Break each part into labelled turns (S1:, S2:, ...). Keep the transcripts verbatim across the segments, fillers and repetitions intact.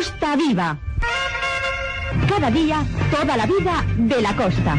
S1: Costa Viva. Cada día, toda la vida de la costa.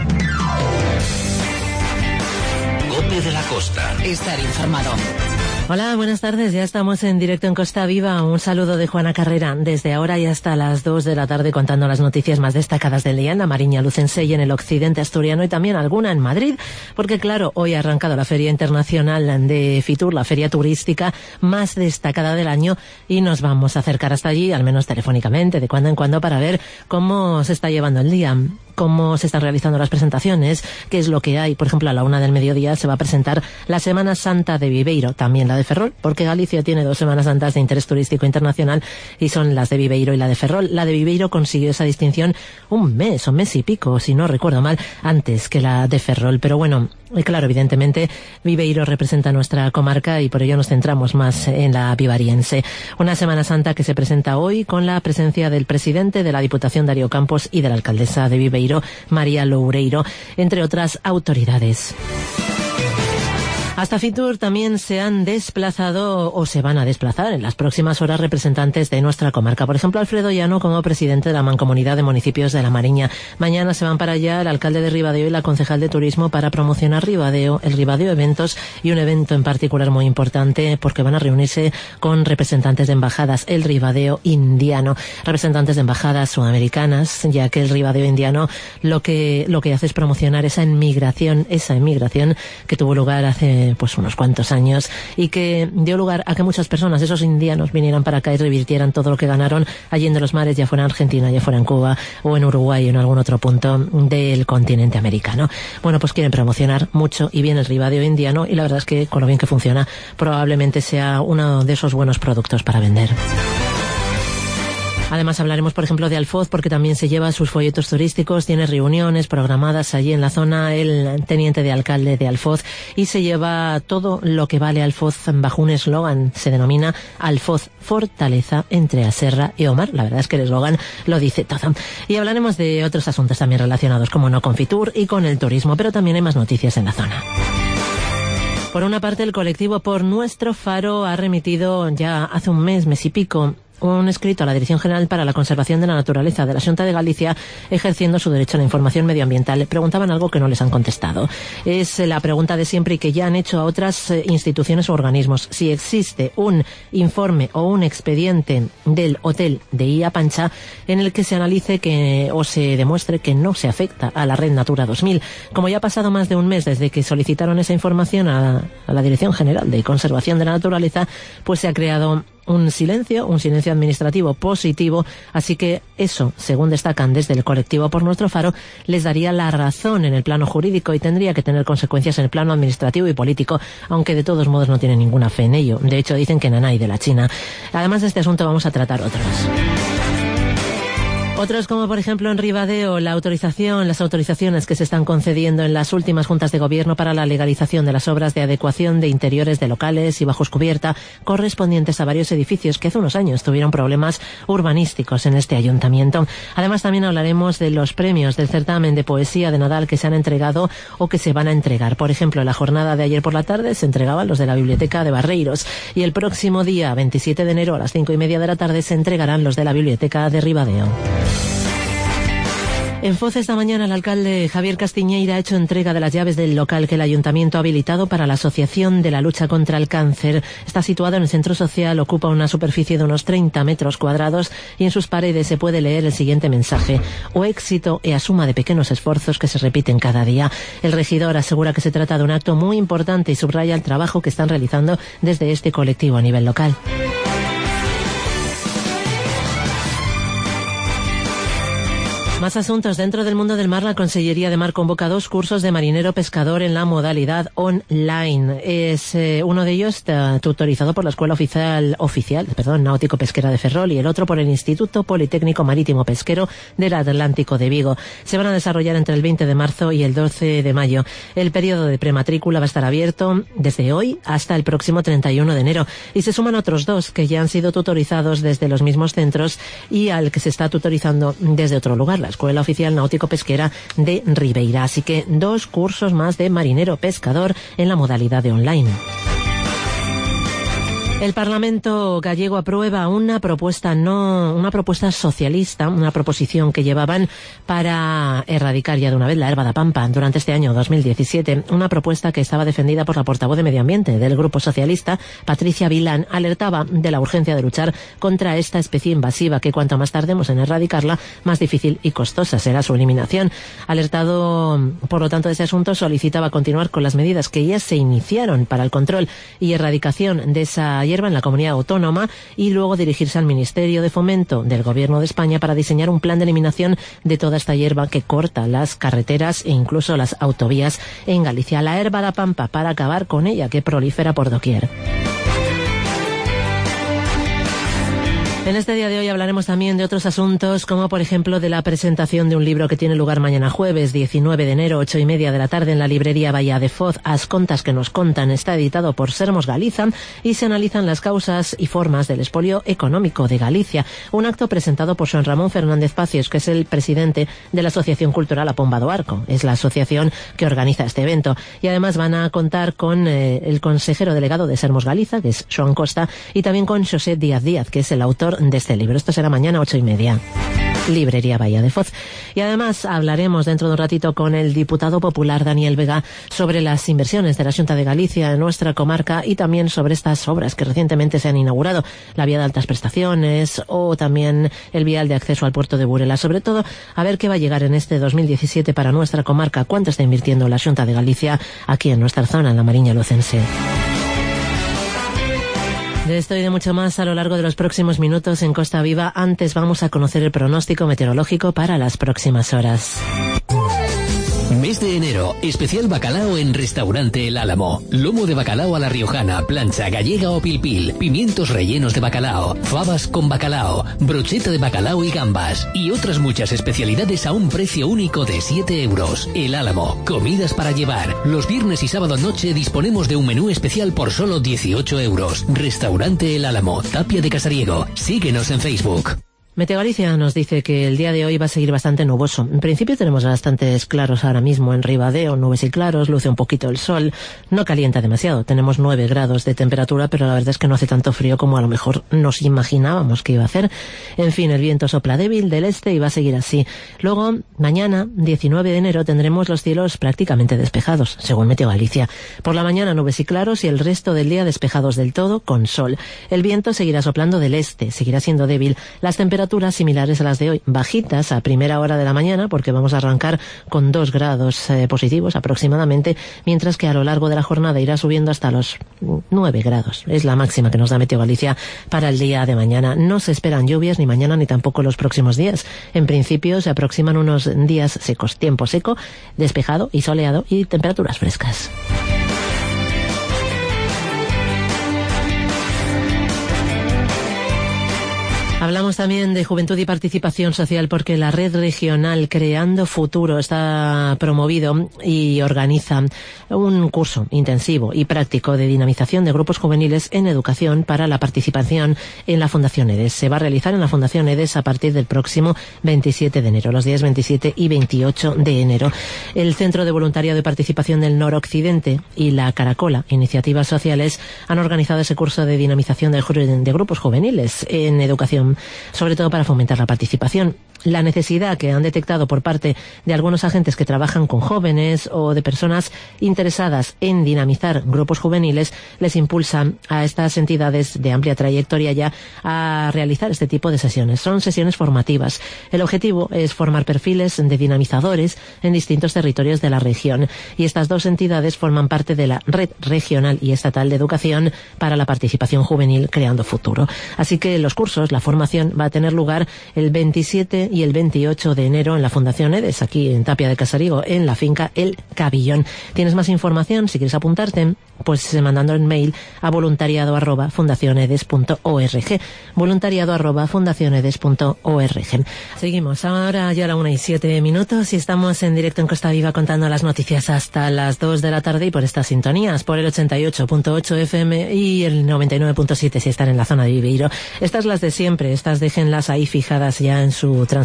S2: COPE de la Costa.
S3: Estar informado.
S4: Hola, buenas tardes. Ya estamos en directo en Costa Viva. Un saludo de Juana Carrera. Desde ahora y hasta las dos de la tarde contando las noticias más destacadas del día en la Mariña Lucense y en el occidente asturiano y también alguna en Madrid. Porque claro, hoy ha arrancado la Feria Internacional de Fitur, la feria turística más destacada del año, y nos vamos a acercar hasta allí, al menos telefónicamente, de cuando en cuando, para ver cómo se está llevando el día, cómo se están realizando las presentaciones, qué es lo que hay. Por ejemplo, a la una del mediodía se va a presentar la Semana Santa de Viveiro, también la de Ferrol, porque Galicia tiene dos Semanas Santas de interés turístico internacional y son las de Viveiro y la de Ferrol. La de Viveiro consiguió esa distinción un mes o mes y pico, si no recuerdo mal, antes que la de Ferrol. Pero bueno, claro, evidentemente Viveiro representa nuestra comarca y por ello nos centramos más en la vivariense. Una Semana Santa que se presenta hoy con la presencia del presidente de la Diputación, Darío Campos, y de la alcaldesa de Viveiro, María Loureiro, entre otras autoridades. Hasta Fitur también se han desplazado o se van a desplazar en las próximas horas representantes de nuestra comarca. Por ejemplo, Alfredo Llano como presidente de la Mancomunidad de Municipios de la Mariña. Mañana se van para allá el alcalde de Ribadeo y la concejal de Turismo para promocionar Ribadeo, el Ribadeo Eventos, y un evento en particular muy importante porque van a reunirse con representantes de embajadas, el Ribadeo Indiano, representantes de embajadas sudamericanas, ya que el Ribadeo Indiano lo que lo que hace es promocionar esa inmigración, esa inmigración que tuvo lugar hace pues unos cuantos años y que dio lugar a que muchas personas, esos indianos, vinieran para acá y revirtieran todo lo que ganaron allí en los mares, ya fuera en Argentina, ya fuera en Cuba o en Uruguay o en algún otro punto del continente americano. Bueno, pues quieren promocionar mucho y bien el Ribadeo Indiano, y la verdad es que con lo bien que funciona probablemente sea uno de esos buenos productos para vender. Además hablaremos, por ejemplo, de Alfoz, porque también se lleva sus folletos turísticos, tiene reuniones programadas allí en la zona el teniente de alcalde de Alfoz, y se lleva todo lo que vale Alfoz bajo un eslogan, se denomina Alfoz Fortaleza entre Aserra y Omar. La verdad es que el eslogan lo dice todo. Y hablaremos de otros asuntos también relacionados, como no, con Fitur y con el turismo, pero también hay más noticias en la zona. Por una parte, el colectivo Por Nuestro Faro ha remitido ya hace un mes, mes y pico, un escrito a la Dirección General para la Conservación de la Naturaleza de la Xunta de Galicia, ejerciendo su derecho a la información medioambiental. Le preguntaban algo que no les han contestado. Es la pregunta de siempre y que ya han hecho a otras instituciones o organismos. Si existe un informe o un expediente del hotel de Ia Pancha en el que se analice que o se demuestre que no se afecta a la Red Natura dos mil. Como ya ha pasado más de un mes desde que solicitaron esa información a, a la Dirección General de Conservación de la Naturaleza, pues se ha creado un silencio, un silencio administrativo positivo, así que eso, según destacan desde el colectivo Por Nuestro Faro, les daría la razón en el plano jurídico y tendría que tener consecuencias en el plano administrativo y político, aunque de todos modos no tienen ninguna fe en ello. De hecho, dicen que nanay de la China. Además de este asunto vamos a tratar otros. Otros, como por ejemplo en Ribadeo, la autorización, las autorizaciones que se están concediendo en las últimas juntas de gobierno para la legalización de las obras de adecuación de interiores de locales y bajos cubierta correspondientes a varios edificios que hace unos años tuvieron problemas urbanísticos en este ayuntamiento. Además, también hablaremos de los premios del certamen de poesía de Nadal que se han entregado o que se van a entregar. Por ejemplo, en la jornada de ayer por la tarde se entregaban los de la Biblioteca de Barreiros, y el próximo día, veintisiete de enero, a las cinco y media de la tarde, se entregarán los de la Biblioteca de Ribadeo. En Foz, esta mañana, el alcalde Javier Castiñeira ha hecho entrega de las llaves del local que el ayuntamiento ha habilitado para la Asociación de la Lucha contra el Cáncer. Está situado en el centro social, ocupa una superficie de unos treinta metros cuadrados y en sus paredes se puede leer el siguiente mensaje: o éxito e a suma de pequeños esfuerzos que se repiten cada día. El regidor asegura que se trata de un acto muy importante y subraya el trabajo que están realizando desde este colectivo a nivel local. Más asuntos. Dentro del mundo del mar, la Consellería de Mar convoca dos cursos de marinero pescador en la modalidad online. Es eh, uno de ellos uh, tutorizado por la Escuela Oficial, oficial perdón, Náutico Pesquera de Ferrol, y el otro por el Instituto Politécnico Marítimo Pesquero del Atlántico de Vigo. Se van a desarrollar entre el veinte de marzo y el doce de mayo. El periodo de prematrícula va a estar abierto desde hoy hasta el próximo treinta y uno de enero. Y se suman otros dos que ya han sido tutorizados desde los mismos centros y al que se está tutorizando desde otro lugar, la Escuela Oficial Náutico Pesquera de Ribeira. Así que dos cursos más de marinero pescador en la modalidad de online. El Parlamento gallego aprueba una propuesta no, una propuesta socialista, una proposición que llevaban para erradicar ya de una vez la herba da pampa durante este año dos mil diecisiete. Una propuesta que estaba defendida por la portavoz de Medio Ambiente del Grupo Socialista, Patricia Vilán, alertaba de la urgencia de luchar contra esta especie invasiva que cuanto más tardemos en erradicarla, más difícil y costosa será su eliminación. Alertado, por lo tanto, de ese asunto, solicitaba continuar con las medidas que ya se iniciaron para el control y erradicación de esa hierba en la comunidad autónoma y luego dirigirse al Ministerio de Fomento del Gobierno de España para diseñar un plan de eliminación de toda esta hierba que corta las carreteras e incluso las autovías en Galicia. La herba da pampa, para acabar con ella, que prolifera por doquier. En este día de hoy hablaremos también de otros asuntos, como por ejemplo de la presentación de un libro que tiene lugar mañana jueves, diecinueve de enero, ocho y media de la tarde, en la librería Bahía de Foz. As contas que nos contan está editado por Sermos Galiza y se analizan las causas y formas del expolio económico de Galicia. Un acto presentado por Joan Ramón Fernández Pacios, que es el presidente de la Asociación Cultural A Pomba do Arco. Es la asociación que organiza este evento. Y además van a contar con eh, el consejero delegado de Sermos Galiza, que es Joan Costa, y también con José Díaz Díaz, que es el autor de este libro. Esto será mañana ocho y media. Librería Bahía de Foz. Y además hablaremos dentro de un ratito con el diputado popular Daniel Vega sobre las inversiones de la Xunta de Galicia en nuestra comarca y también sobre estas obras que recientemente se han inaugurado, la vía de altas prestaciones o también el vial de acceso al puerto de Burela. Sobre todo, a ver qué va a llegar en este dos mil diecisiete para nuestra comarca, cuánto está invirtiendo la Xunta de Galicia aquí en nuestra zona, en la Mariña Lucense. De esto y de mucho más a lo largo de los próximos minutos en Costa Viva. Antes vamos a conocer el pronóstico meteorológico para las próximas horas.
S2: Mes de enero, especial bacalao en Restaurante El Álamo. Lomo de bacalao a la riojana, plancha gallega o pilpil, pimientos rellenos de bacalao, fabas con bacalao, brocheta de bacalao y gambas, y otras muchas especialidades a un precio único de siete euros. El Álamo, comidas para llevar. Los viernes y sábado noche disponemos de un menú especial por solo dieciocho euros. Restaurante El Álamo, Tapia de Casariego. Síguenos en Facebook.
S4: Meteogalicia nos dice que el día de hoy va a seguir bastante nuboso. En principio tenemos bastantes claros ahora mismo en Ribadeo, nubes y claros, luce un poquito el sol, no calienta demasiado, tenemos nueve grados de temperatura, pero la verdad es que no hace tanto frío como a lo mejor nos imaginábamos que iba a hacer. En fin, el viento sopla débil del este y va a seguir así. Luego, mañana, diecinueve de enero, tendremos los cielos prácticamente despejados, según Meteogalicia. Por la mañana nubes y claros y el resto del día despejados del todo con sol. El viento seguirá soplando del este, seguirá siendo débil. Las temperaturas similares a las de hoy, bajitas a primera hora de la mañana, porque vamos a arrancar con dos grados eh, positivos aproximadamente, mientras que a lo largo de la jornada irá subiendo hasta los nueve grados. Es la máxima que nos da Meteogalicia para el día de mañana. No se esperan lluvias ni mañana ni tampoco los próximos días. En principio se aproximan unos días secos, tiempo seco, despejado y soleado y temperaturas frescas. Hablamos también de juventud y participación social porque la red regional Creando Futuro está promovido y organiza un curso intensivo y práctico de dinamización de grupos juveniles en educación para la participación en la Fundación EDES. Se va a realizar en la Fundación EDES a partir del próximo veintisiete de enero, los días veintisiete y veintiocho de enero. El Centro de Voluntariado y Participación del Noroccidente y la Caracola, Iniciativas Sociales, han organizado ese curso de dinamización de, de grupos juveniles en educación, sobre todo para fomentar la participación. La necesidad que han detectado por parte de algunos agentes que trabajan con jóvenes o de personas interesadas en dinamizar grupos juveniles les impulsa a estas entidades de amplia trayectoria ya a realizar este tipo de sesiones. Son sesiones formativas. El objetivo es formar perfiles de dinamizadores en distintos territorios de la región y estas dos entidades forman parte de la Red Regional y Estatal de Educación para la Participación Juvenil Creando Futuro. Así que los cursos, la formación va a tener lugar el veintisiete y el veintiocho de enero en la Fundación EDES, aquí en Tapia de Casariego, en la finca El Cabillón. Tienes más información, si quieres apuntarte, pues mandando el mail a voluntariado arroba fundacionedes punto org. Voluntariado arroba fundacionedes punto org. Seguimos, ahora ya a la una y siete minutos y estamos en directo en Costa Viva contando las noticias hasta las dos de la tarde y por estas sintonías, por el ochenta y ocho punto ocho F M y el noventa y nueve punto siete si están en la zona de Viveiro. Estas las de siempre, estas déjenlas ahí fijadas ya en su transmisión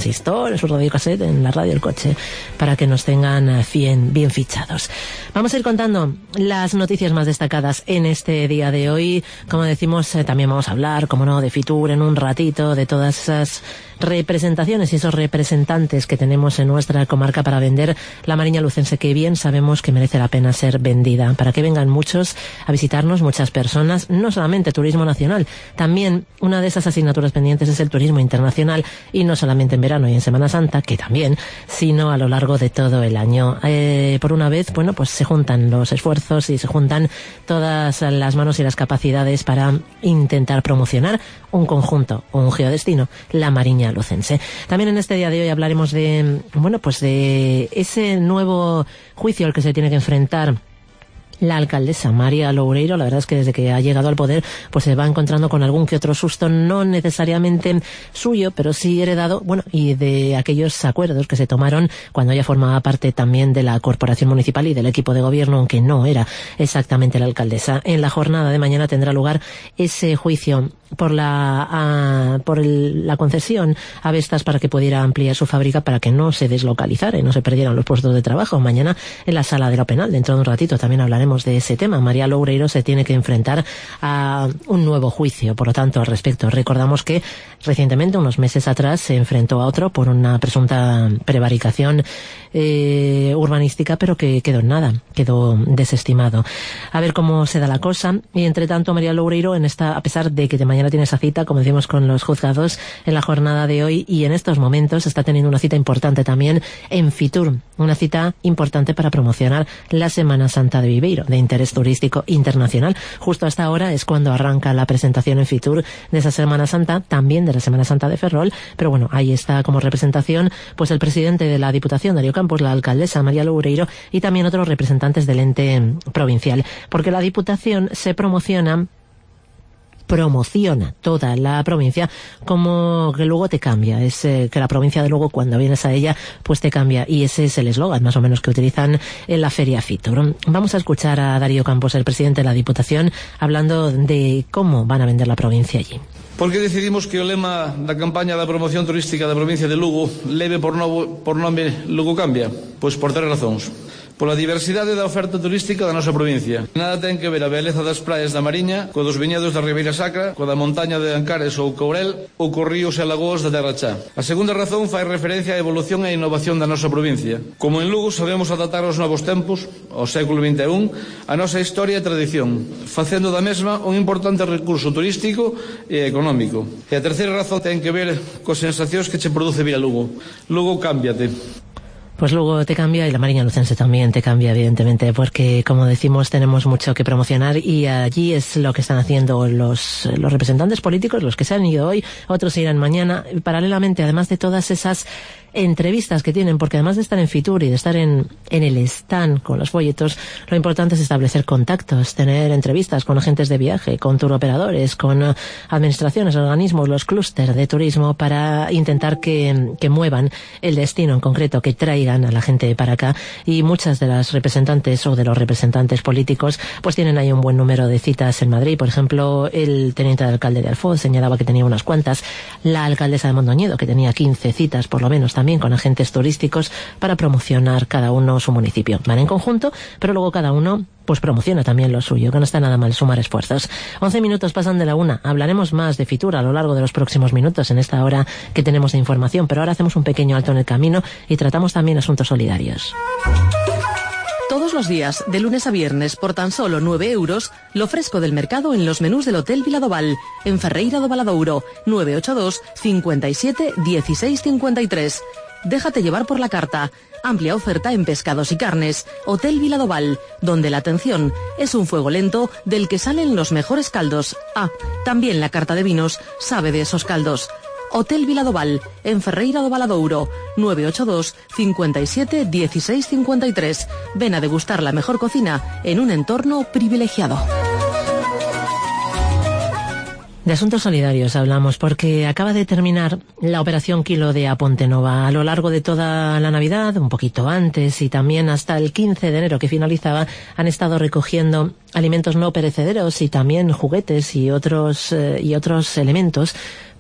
S4: transistor, en su radiocassette, en la radio del coche, para que nos tengan bien, bien fichados. Vamos a ir contando las noticias más destacadas en este día de hoy. Como decimos, eh, también vamos a hablar, como no, de Fitur en un ratito, de todas esas representaciones y esos representantes que tenemos en nuestra comarca para vender la Mariña lucense, que bien sabemos que merece la pena ser vendida, para que vengan muchos a visitarnos, muchas personas, no solamente turismo nacional, también una de esas asignaturas pendientes es el turismo internacional, y no solamente en verano y en Semana Santa, que también, sino a lo largo de todo el año. Eh, por una vez, bueno, pues se juntan los esfuerzos y se juntan todas las manos y las capacidades para intentar promocionar un conjunto o un geodestino, la Mariña lucense. También en este día de hoy hablaremos de, bueno, pues de ese nuevo juicio al que se tiene que enfrentar la alcaldesa María Loureiro. La verdad es que desde que ha llegado al poder pues se va encontrando con algún que otro susto, no necesariamente suyo, pero sí heredado, bueno, y de aquellos acuerdos que se tomaron cuando ella formaba parte también de la corporación municipal y del equipo de gobierno, aunque no era exactamente la alcaldesa. En la jornada de mañana tendrá lugar ese juicio por la uh, por el, la concesión a Vestas para que pudiera ampliar su fábrica, para que no se deslocalizara y no se perdieran los puestos de trabajo. Mañana en la sala de lo penal, dentro de un ratito, también hablaremos de ese tema. María Loureiro se tiene que enfrentar a un nuevo juicio, por lo tanto, al respecto. Recordamos que recientemente, unos meses atrás, se enfrentó a otro por una presunta prevaricación eh, urbanística, pero que quedó en nada, quedó desestimado. A ver cómo se da la cosa. Y entre tanto, María Loureiro, en esta, a pesar de que de mañana tiene esa cita, como decimos, con los juzgados en la jornada de hoy, y en estos momentos está teniendo una cita importante también en Fitur, una cita importante para promocionar la Semana Santa de Viveiro, de interés turístico internacional. Justo hasta ahora es cuando arranca la presentación en Fitur de esa Semana Santa, también de la Semana Santa de Ferrol, pero bueno, ahí está como representación pues el presidente de la Diputación, Darío Campos, la alcaldesa María Loureiro, y también otros representantes del ente provincial, porque la Diputación se promociona promociona toda la provincia, como que Lugo te cambia, es eh, que la provincia de Lugo, cuando vienes a ella, pues te cambia, y ese es el eslogan más o menos que utilizan en la Feria Fitur. Vamos a escuchar a Darío Campos, el presidente de la Diputación, hablando de cómo van a vender la provincia allí.
S3: Por que decidimos que o lema da campaña da promoción turística da provincia de Lugo leve por, novo, por nome Lugo Cambia? Pois por tres razóns. Pola diversidade da oferta turística da nosa provincia. Nada ten que ver a beleza das praias da Mariña co dos viñedos da Ribeira Sacra, co da montaña de Ancares ou Courel, ou co ríos e lagoas da Terra Chá. A segunda razón fai referencia á evolución e innovación da nosa provincia. Como en Lugo sabemos adaptar aos novos tempos, ao século vinte e un, a nosa historia e tradición, facendo da mesma un importante recurso turístico e económico. E a terceira razón ten que ver cos sensacións que che produce vir a Lugo. Lugo, cámbiate.
S4: Pues luego te cambia, y la Mariña lucense también te cambia, evidentemente, porque, como decimos, tenemos mucho que promocionar, y allí es lo que están haciendo los, los representantes políticos, los que se han ido hoy, otros se irán mañana, paralelamente, además de todas esas entrevistas que tienen, porque además de estar en Fitur y de estar en, en el stand con los folletos, lo importante es establecer contactos, tener entrevistas con agentes de viaje, con turoperadores, con uh, administraciones, organismos, los clústeres de turismo, para intentar que, que muevan el destino en concreto, que traigan a la gente para acá. Y muchas de las representantes o de los representantes políticos pues tienen ahí un buen número de citas en Madrid. Por ejemplo, el teniente de alcalde de Alfoz señalaba que tenía unas cuantas, la alcaldesa de Mondoñedo, que tenía quince citas por lo menos, también con agentes turísticos, para promocionar cada uno su municipio. Van en conjunto, pero luego cada uno pues promociona también lo suyo, que no está nada mal sumar esfuerzos. once minutos pasan de la una. Hablaremos más de Fitur a lo largo de los próximos minutos en esta hora que tenemos de información, pero ahora hacemos un pequeño alto en el camino y tratamos también asuntos solidarios.
S5: Todos los días, de lunes a viernes, por tan solo nueve euros, lo fresco del mercado en los menús del Hotel Viladoval, en Ferreira do Valadouro, nueve ocho dos, cincuenta y siete, dieciséis cincuenta y tres. Déjate llevar por la carta. Amplia oferta en pescados y carnes. Hotel Viladoval, donde la atención es un fuego lento del que salen los mejores caldos. Ah, también la carta de vinos sabe de esos caldos. Hotel Viladoval, en Ferreira do Valadouro, nueve ocho dos, cincuenta y siete, dieciséis cincuenta y tres. Ven a degustar la mejor cocina en un entorno privilegiado.
S4: De asuntos solidarios hablamos, porque acaba de terminar la operación Kilo de Aponte Nova. A lo largo de toda la Navidad, un poquito antes y también hasta el quince de enero que finalizaba, han estado recogiendo alimentos no perecederos y también juguetes y otros, eh, y otros elementos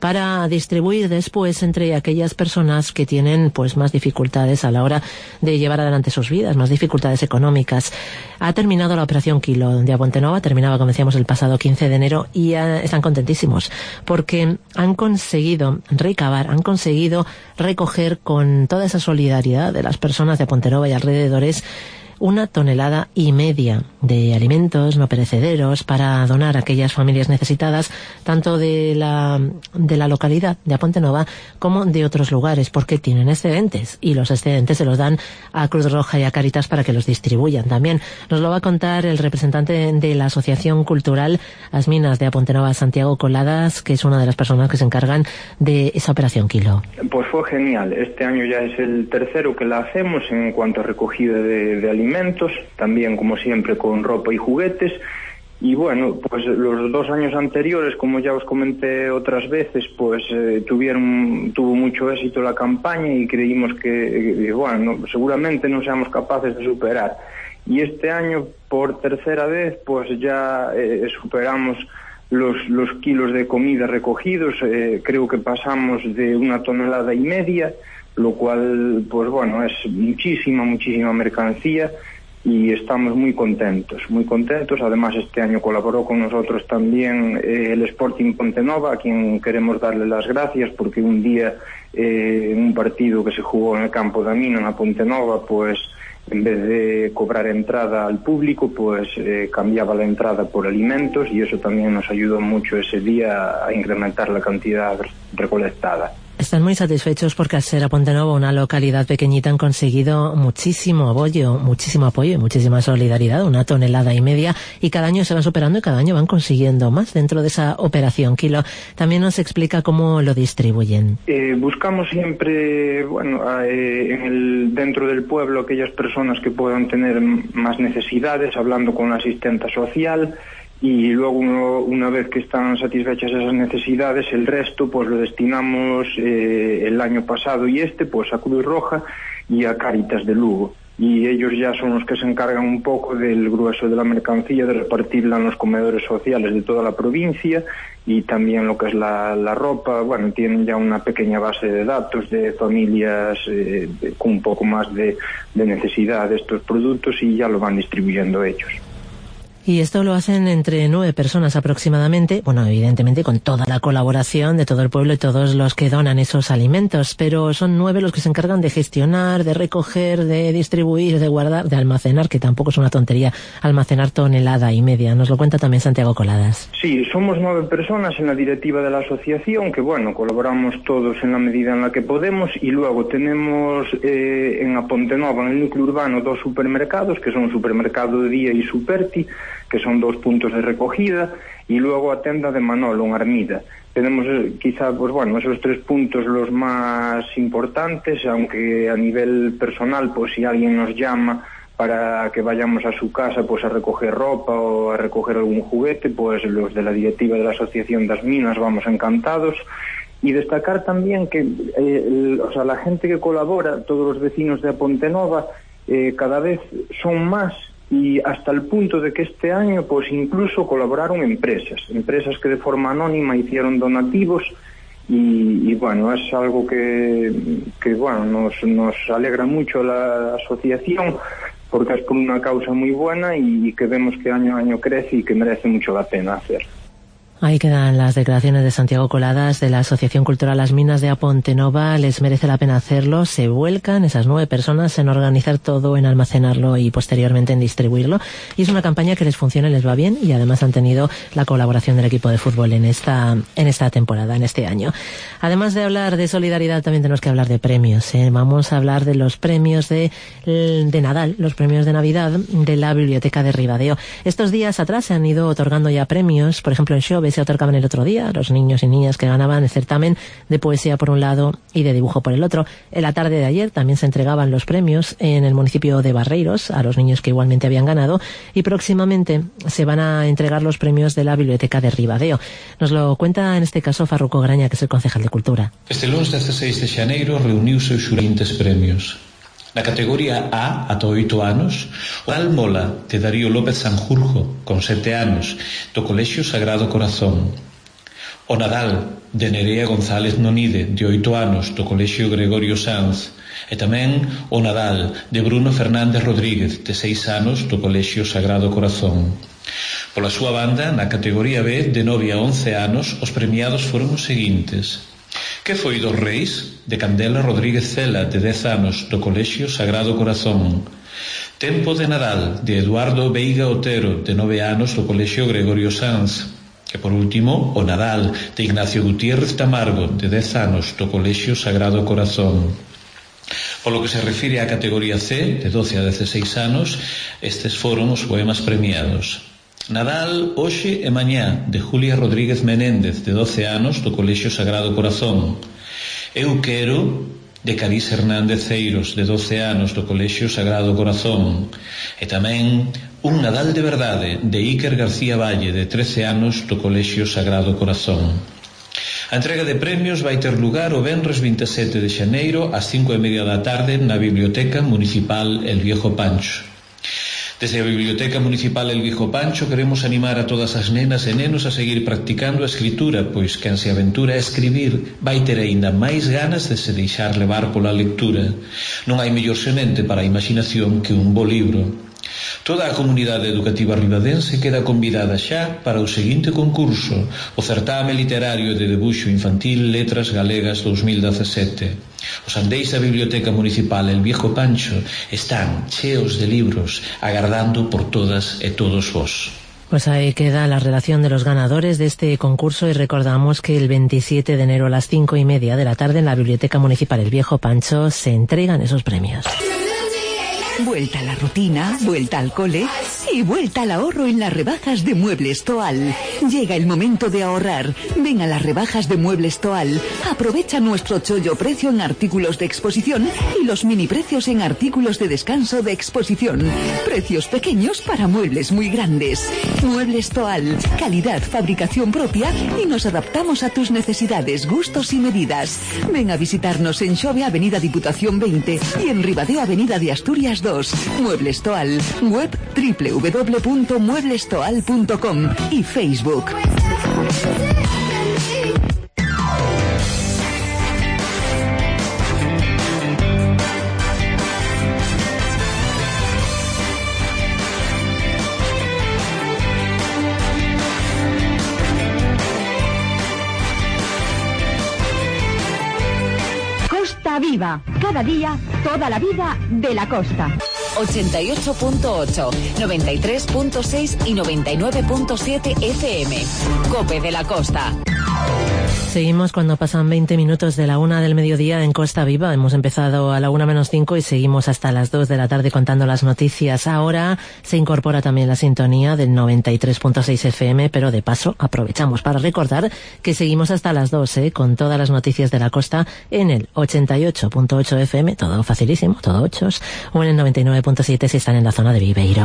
S4: para distribuir después entre aquellas personas que tienen pues más dificultades a la hora de llevar adelante sus vidas, más dificultades económicas. Ha terminado la operación Kilo de Apontenova, terminaba, como decíamos, el pasado quince de enero y uh, están contentísimos porque han conseguido recabar, han conseguido recoger con toda esa solidaridad de las personas de Apontenova y alrededores una tonelada y media de alimentos no perecederos para donar a aquellas familias necesitadas, tanto de la, de la localidad de Apontenova como de otros lugares, porque tienen excedentes y los excedentes se los dan a Cruz Roja y a Cáritas para que los distribuyan también. Nos lo va a contar el representante de la Asociación Cultural As Minas de Apontenova, Santiago Coladas, que es una de las personas que se encargan de esa operación Kilo.
S6: Pues fue genial. Este año ya es el tercero que la hacemos en cuanto a recogida de, de alimentos. También, como siempre, con ropa y juguetes. Y bueno, pues los dos años anteriores, como ya os comenté otras veces, pues eh, tuvieron tuvo mucho éxito la campaña y creímos que, eh, bueno, no, seguramente no seamos capaces de superar. Y este año, por tercera vez, pues ya eh, superamos los, los kilos de comida recogidos. Eh, creo que pasamos de una tonelada y media, lo cual, pues bueno, es muchísima, muchísima mercancía y estamos muy contentos, muy contentos. Además, este año colaboró con nosotros también eh, el Sporting Pontenova, a quien queremos darle las gracias, porque un día, eh, en un partido que se jugó en el campo de Amina, en Pontenova, pues en vez de cobrar entrada al público, pues eh, cambiaba la entrada por alimentos, y eso también nos ayudó mucho ese día a incrementar la cantidad recolectada.
S4: Están muy satisfechos porque al ser Apontenova una localidad pequeñita han conseguido muchísimo apoyo, muchísimo apoyo y muchísima solidaridad, una tonelada y media, y cada año se van superando y cada año van consiguiendo más dentro de esa operación Kilo. También nos explica cómo lo distribuyen.
S6: Eh, buscamos siempre, bueno, eh, en el, dentro del pueblo, aquellas personas que puedan tener más necesidades, hablando con la asistenta social. Y luego, uno, una vez que están satisfechas esas necesidades, el resto pues lo destinamos eh, el año pasado y este pues a Cruz Roja y a Cáritas de Lugo. Y ellos ya son los que se encargan un poco del grueso de la mercancía, de repartirla en los comedores sociales de toda la provincia, y también lo que es la, la ropa. Bueno, tienen ya una pequeña base de datos de familias eh, de, con un poco más de, de necesidad de estos productos, y ya lo van distribuyendo ellos.
S4: Y esto lo hacen entre nueve personas aproximadamente, bueno, evidentemente con toda la colaboración de todo el pueblo y todos los que donan esos alimentos, pero son nueve los que se encargan de gestionar, de recoger, de distribuir, de guardar, de almacenar, que tampoco es una tontería, almacenar tonelada y media. Nos lo cuenta también Santiago Coladas.
S6: Sí, somos nueve personas en la directiva de la asociación, que bueno, colaboramos todos en la medida en la que podemos, y luego tenemos eh, en Apontenova, en el núcleo urbano, dos supermercados, que son Supermercado de Día y Superti, que son dos puntos de recogida, y luego a tenda de Manolo, en Armida. Tenemos eh, quizá, pues bueno, esos tres puntos los más importantes, aunque a nivel personal, pues si alguien nos llama para que vayamos a su casa pues a recoger ropa o a recoger algún juguete, pues los de la directiva de la Asociación das Minas vamos encantados. Y destacar también que eh, el, o sea, la gente que colabora, todos los vecinos de Apontenova, eh, cada vez son más, y hasta el punto de que este año pues incluso colaboraron empresas, empresas que de forma anónima hicieron donativos, y, y bueno, es algo que, que bueno, nos, nos alegra mucho la asociación, porque es por una causa muy buena y que vemos que año a año crece y que merece mucho la pena hacer.
S4: Ahí quedan las declaraciones de Santiago Coladas de la Asociación Cultural As Minas de Apontenova. Les merece la pena hacerlo. Se vuelcan esas nueve personas en organizar todo, en almacenarlo y posteriormente en distribuirlo. Y es una campaña que les funciona y les va bien, y además han tenido la colaboración del equipo de fútbol en esta, en esta temporada, en este año. Además de hablar de solidaridad, también tenemos que hablar de premios, ¿eh? Vamos a hablar de los premios de, de Nadal, los premios de Navidad de la Biblioteca de Ribadeo. Estos días atrás se han ido otorgando ya premios, por ejemplo en Xove se otorgaban el otro día a los niños y niñas que ganaban el certamen de poesía por un lado y de dibujo por el otro. En la tarde de ayer también se entregaban los premios en el municipio de Barreiros a los niños que igualmente habían ganado, y próximamente se van a entregar los premios de la Biblioteca de Ribadeo. Nos lo cuenta en este caso Farruco Graña, que es el concejal de Cultura.
S7: Este lunes dieciséis de xaneiro reuniuse os siguientes premios. Na categoría A, ata oito anos, o Tal Mola de Darío López Sanjurjo, con sete anos, do Colexio Sagrado Corazón. O Nadal de Nerea González Nonide, de oito anos, do Colexio Gregorio Sanz, e tamén o Nadal de Bruno Fernández Rodríguez, de seis anos, do Colexio Sagrado Corazón. Pola súa banda, na categoría B, de nove a once anos, os premiados foron os seguintes: Que foi dos Reis, de Candela Rodríguez Cela, de dez anos, do Colexio Sagrado Corazón. Tempo de Nadal, de Eduardo Veiga Otero, de nove anos, do Colexio Gregorio Sanz. E por último, o Nadal, de Ignacio Gutiérrez Tamargo, de dez anos, do Colexio Sagrado Corazón. Polo que se refire á categoría C, de doce a dieciséis anos, estes foron os poemas premiados. Nadal, hoxe e mañá, de Julia Rodríguez Menéndez, de doce anos, do Colexio Sagrado Corazón. Eu quero, de Carís Hernández Ceiros, de doce anos, do Colexio Sagrado Corazón. E tamén Un Nadal de Verdade, de Iker García Valle, de trece anos, do Colexio Sagrado Corazón. A entrega de premios vai ter lugar o venres vinte e sete de xaneiro ás cinco e media da tarde na Biblioteca Municipal El Viejo Pancho. Desde a Biblioteca Municipal El Viejo Pancho queremos animar a todas as nenas e nenos a seguir practicando a escritura, pois quen se aventura a escribir vai ter aínda máis ganas de se deixar levar pola lectura. Non hai mellor semente para a imaginación que un bo libro. Toda a comunidade educativa ribadense queda convidada xa para o seguinte concurso, o certame literario de debuxo infantil Letras Galegas dos mil dezasete. Os andeis da Biblioteca Municipal El Viejo Pancho están cheos de libros, agardando por todas e todos vos.
S4: Pues ahí queda la relación de los ganadores de este concurso y recordamos que el veintisiete de enero a las cinco y media de la tarde en la Biblioteca Municipal El Viejo Pancho se entregan esos premios.
S8: Vuelta a la rutina, vuelta al cole y vuelta al ahorro en las rebajas de Muebles Toal. Llega el momento de ahorrar. Ven a las rebajas de Muebles Toal. Aprovecha nuestro chollo precio en artículos de exposición y los mini precios en artículos de descanso de exposición. Precios pequeños para muebles muy grandes. Muebles Toal. Calidad, fabricación propia y nos adaptamos a tus necesidades, gustos y medidas. Ven a visitarnos en Xove Avenida Diputación veinte y en Ribadeo Avenida de Asturias dos. Muebles Toal, web doble u doble u doble u punto muebles toal punto com y Facebook.
S1: Costa Viva, cada día, toda la vida de la costa.
S9: ochenta y ocho punto ocho, noventa y tres punto seis y noventa y nueve punto siete F M. COPE de la Costa.
S4: Seguimos cuando pasan veinte minutos de la una del mediodía en Costa Viva. Hemos empezado a la una menos cinco y seguimos hasta las dos de la tarde contando las noticias. Ahora se incorpora también la sintonía del noventa y tres punto seis F M, pero de paso aprovechamos para recordar que seguimos hasta las dos, ¿eh? Con todas las noticias de la costa en el ochenta y ocho punto ocho F M, todo facilísimo, todo ochos, o en el noventa y nueve punto siete si están en la zona de Viveiro.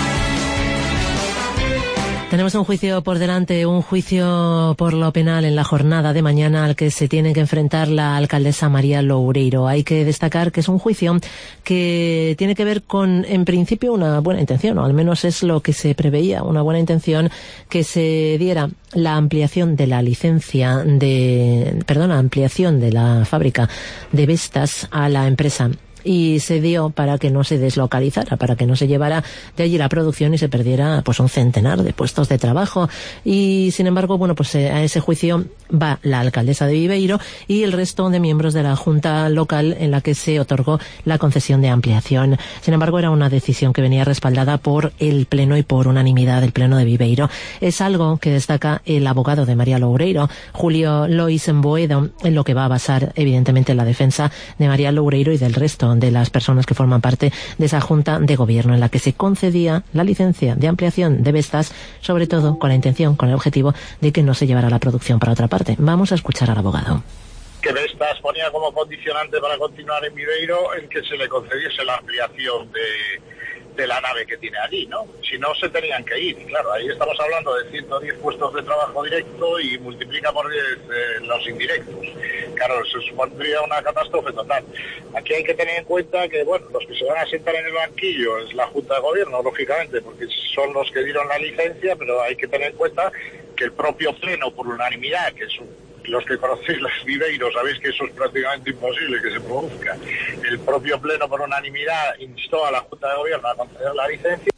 S4: Tenemos un juicio por delante, un juicio por lo penal en la jornada de mañana al que se tiene que enfrentar la alcaldesa María Loureiro. Hay que destacar que es un juicio que tiene que ver con, en principio, una buena intención, o al menos es lo que se preveía, una buena intención que se diera la ampliación de la licencia de, perdón, la ampliación de la fábrica de Vestas a la empresa. Y se dio para que no se deslocalizara, para que no se llevara de allí la producción y se perdiera pues un centenar de puestos de trabajo. Y sin embargo, bueno, pues eh, a ese juicio va la alcaldesa de Viveiro y el resto de miembros de la junta local en la que se otorgó la concesión de ampliación. Sin embargo, era una decisión que venía respaldada por el pleno y por unanimidad del pleno de Viveiro. Es algo que destaca el abogado de María Loureiro, Julio Lois Boedo, en lo que va a basar evidentemente la defensa de María Loureiro y del resto de las personas que forman parte de esa junta de gobierno en la que se concedía la licencia de ampliación de Vestas, sobre todo con la intención, con el objetivo de que no se llevara la producción para otra parte. Vamos a escuchar al abogado.
S10: Que Vestas ponía como condicionante para continuar en Viveiro el que se le concediese la ampliación de, de la nave que tiene allí, ¿no? Si no, se tenían que ir. Y claro, ahí estamos hablando de ciento diez puestos de trabajo directo y multiplica por diez eh, los indirectos. claro, se supondría una catástrofe total. Aquí hay que tener en cuenta que, bueno, los que se van a sentar en el banquillo es la Junta de Gobierno, lógicamente, porque son los que dieron la licencia, pero hay que tener en cuenta que el propio Pleno, por unanimidad, que es un los que conocéis los viveiros sabéis que eso es prácticamente imposible que se produzca. El propio Pleno por unanimidad instó a la Junta de Gobierno a conceder la licencia.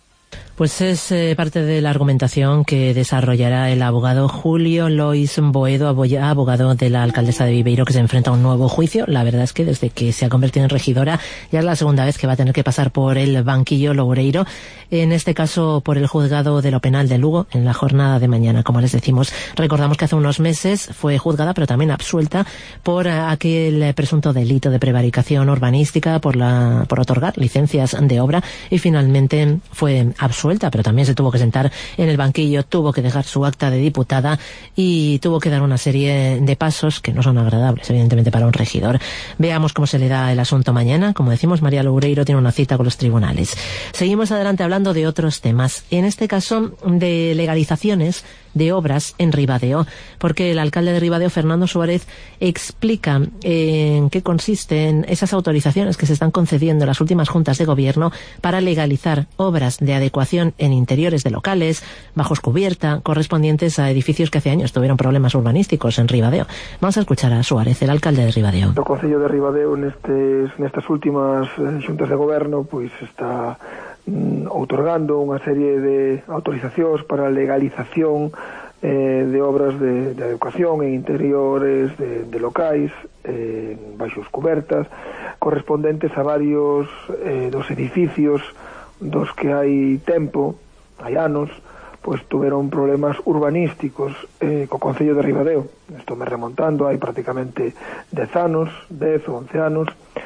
S4: Pues es eh, parte de la argumentación que desarrollará el abogado Julio Lois Boedo, abogado de la alcaldesa de Viveiro, que se enfrenta a un nuevo juicio. La verdad es que desde que se ha convertido en regidora ya es la segunda vez que va a tener que pasar por el banquillo loureiro, en este caso por el juzgado de lo penal de Lugo, en la jornada de mañana. Como les decimos, recordamos que hace unos meses fue juzgada, pero también absuelta por aquel presunto delito de prevaricación urbanística, por la por otorgar licencias de obra, y finalmente fue absuelta, pero también se tuvo que sentar en el banquillo, tuvo que dejar su acta de diputada y tuvo que dar una serie de pasos que no son agradables, evidentemente, para un regidor. Veamos cómo se le da el asunto mañana. Como decimos, María Loureiro tiene una cita con los tribunales. Seguimos adelante hablando de otros temas, en este caso de legalizaciones de obras en Ribadeo, porque el alcalde de Ribadeo, Fernando Suárez, explica en qué consisten esas autorizaciones que se están concediendo en las últimas juntas de gobierno para legalizar obras de adecuación en interiores de locales, bajos cubierta, correspondientes a edificios que hace años tuvieron problemas urbanísticos en Ribadeo. Vamos a escuchar a Suárez, el alcalde de Ribadeo.
S11: O Concello de Ribadeo nestes, nestas últimas eh, xuntas de goberno pois está mm, outorgando unha serie de autorizacións para a legalización eh, de obras de, de adecuación en interiores de, de locais, eh, en baixos cubertas, correspondentes a varios eh, dos edificios dos que hai tempo, hai anos, pois tuveron problemas urbanísticos eh, co Concello de Ribadeo. Estou me remontando, hai prácticamente dez anos, dez ou once anos,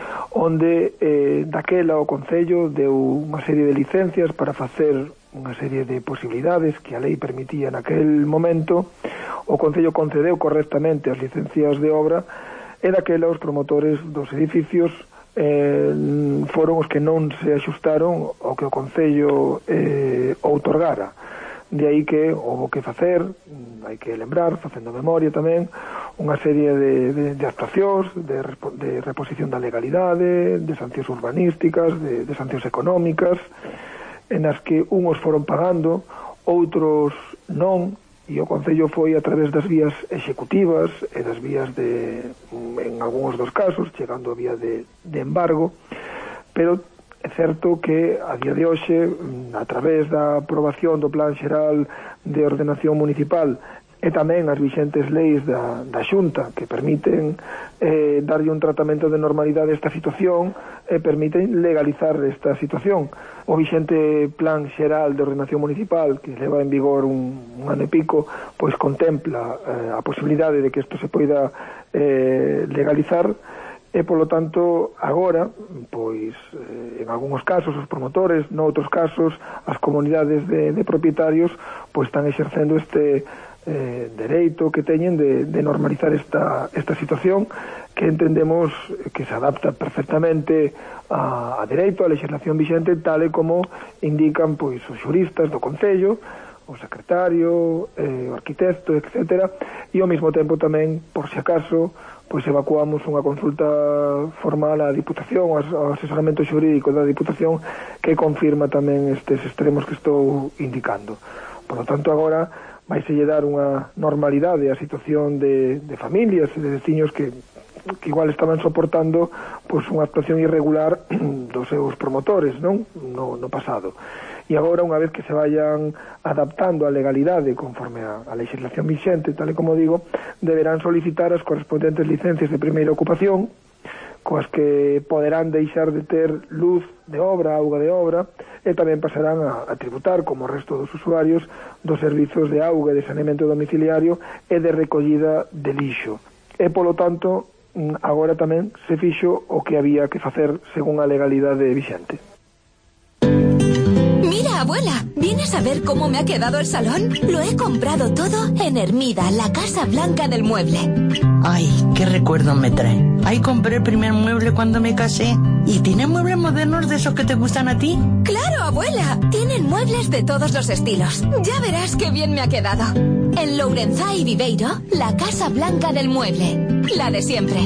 S11: onde eh, daquela o Concello deu unha serie de licencias para facer unha serie de posibilidades que a lei permitía naquel momento. O Concello concedeu correctamente as licencias de obra e daquela os promotores dos edificios eh, foron os que non se axustaron ao que o Concello eh, outorgara. De aí que houve que facer, hai que lembrar, facendo memoria tamén, unha serie de, de, de actuacións, de, de reposición da legalidade, de sancións urbanísticas, de, de sancións económicas, en as que unhos foron pagando, outros non, e o Concello foi a través das vías executivas e das vías de, en algúns dos casos, chegando a vía de, de embargo, pero é certo que a día de hoxe, a través da aprobación do Plan Xeral de Ordenación Municipal e tamén as vixentes leis da, da Xunta que permiten eh, darlle un tratamento de normalidade a esta situación e permiten legalizar esta situación. O vixente Plan Xeral de Ordenación Municipal, que leva en vigor un, un ano e pico, pois contempla eh, a posibilidade de que isto se poida eh, legalizar. E, polo tanto, agora, pois, eh, en algúns casos os promotores, noutros casos as comunidades de, de propietarios, pois están exercendo este eh, dereito que teñen de, de normalizar esta, esta situación que entendemos que se adapta perfectamente a, a dereito, a legislación vixente, tal e como indican pois os xuristas do Concello, o secretario, eh, o arquitecto, etcétera, e ao mesmo tempo tamén, por se acaso, pois evacuamos unha consulta formal á Diputación, ao asesoramento xurídico da Diputación, que confirma tamén estes extremos que estou indicando. Por lo tanto, agora vaise lle dar unha normalidade á situación de, de familias e de veciños que, que igual estaban soportando pois unha actuación irregular dos seus promotores, non? No, no pasado. E agora, unha vez que se vayan adaptando a legalidade conforme a, a legislación vixente, tal e como digo, deberán solicitar as correspondentes licencias de primeira ocupación, coas que poderán deixar de ter luz de obra, auga de obra, e tamén pasarán a, a tributar, como o resto dos usuarios, dos servizos de auga e de saneamento domiciliario e de recollida de lixo. E, polo tanto, agora tamén se fixo o que había que facer según a legalidade vixente.
S12: Mira, Abuela, ¿vienes a ver cómo me ha quedado el salón? Lo he comprado todo en Hermida, la Casa Blanca del Mueble.
S13: Ay, qué recuerdos me trae. Ahí compré el primer mueble cuando me casé. ¿Y tienen muebles modernos de esos que te gustan a ti?
S12: ¡Claro, abuela! Tienen muebles de todos los estilos. Ya verás qué bien me ha quedado. En Lourenzá y Viveiro, la Casa Blanca del Mueble. La de siempre.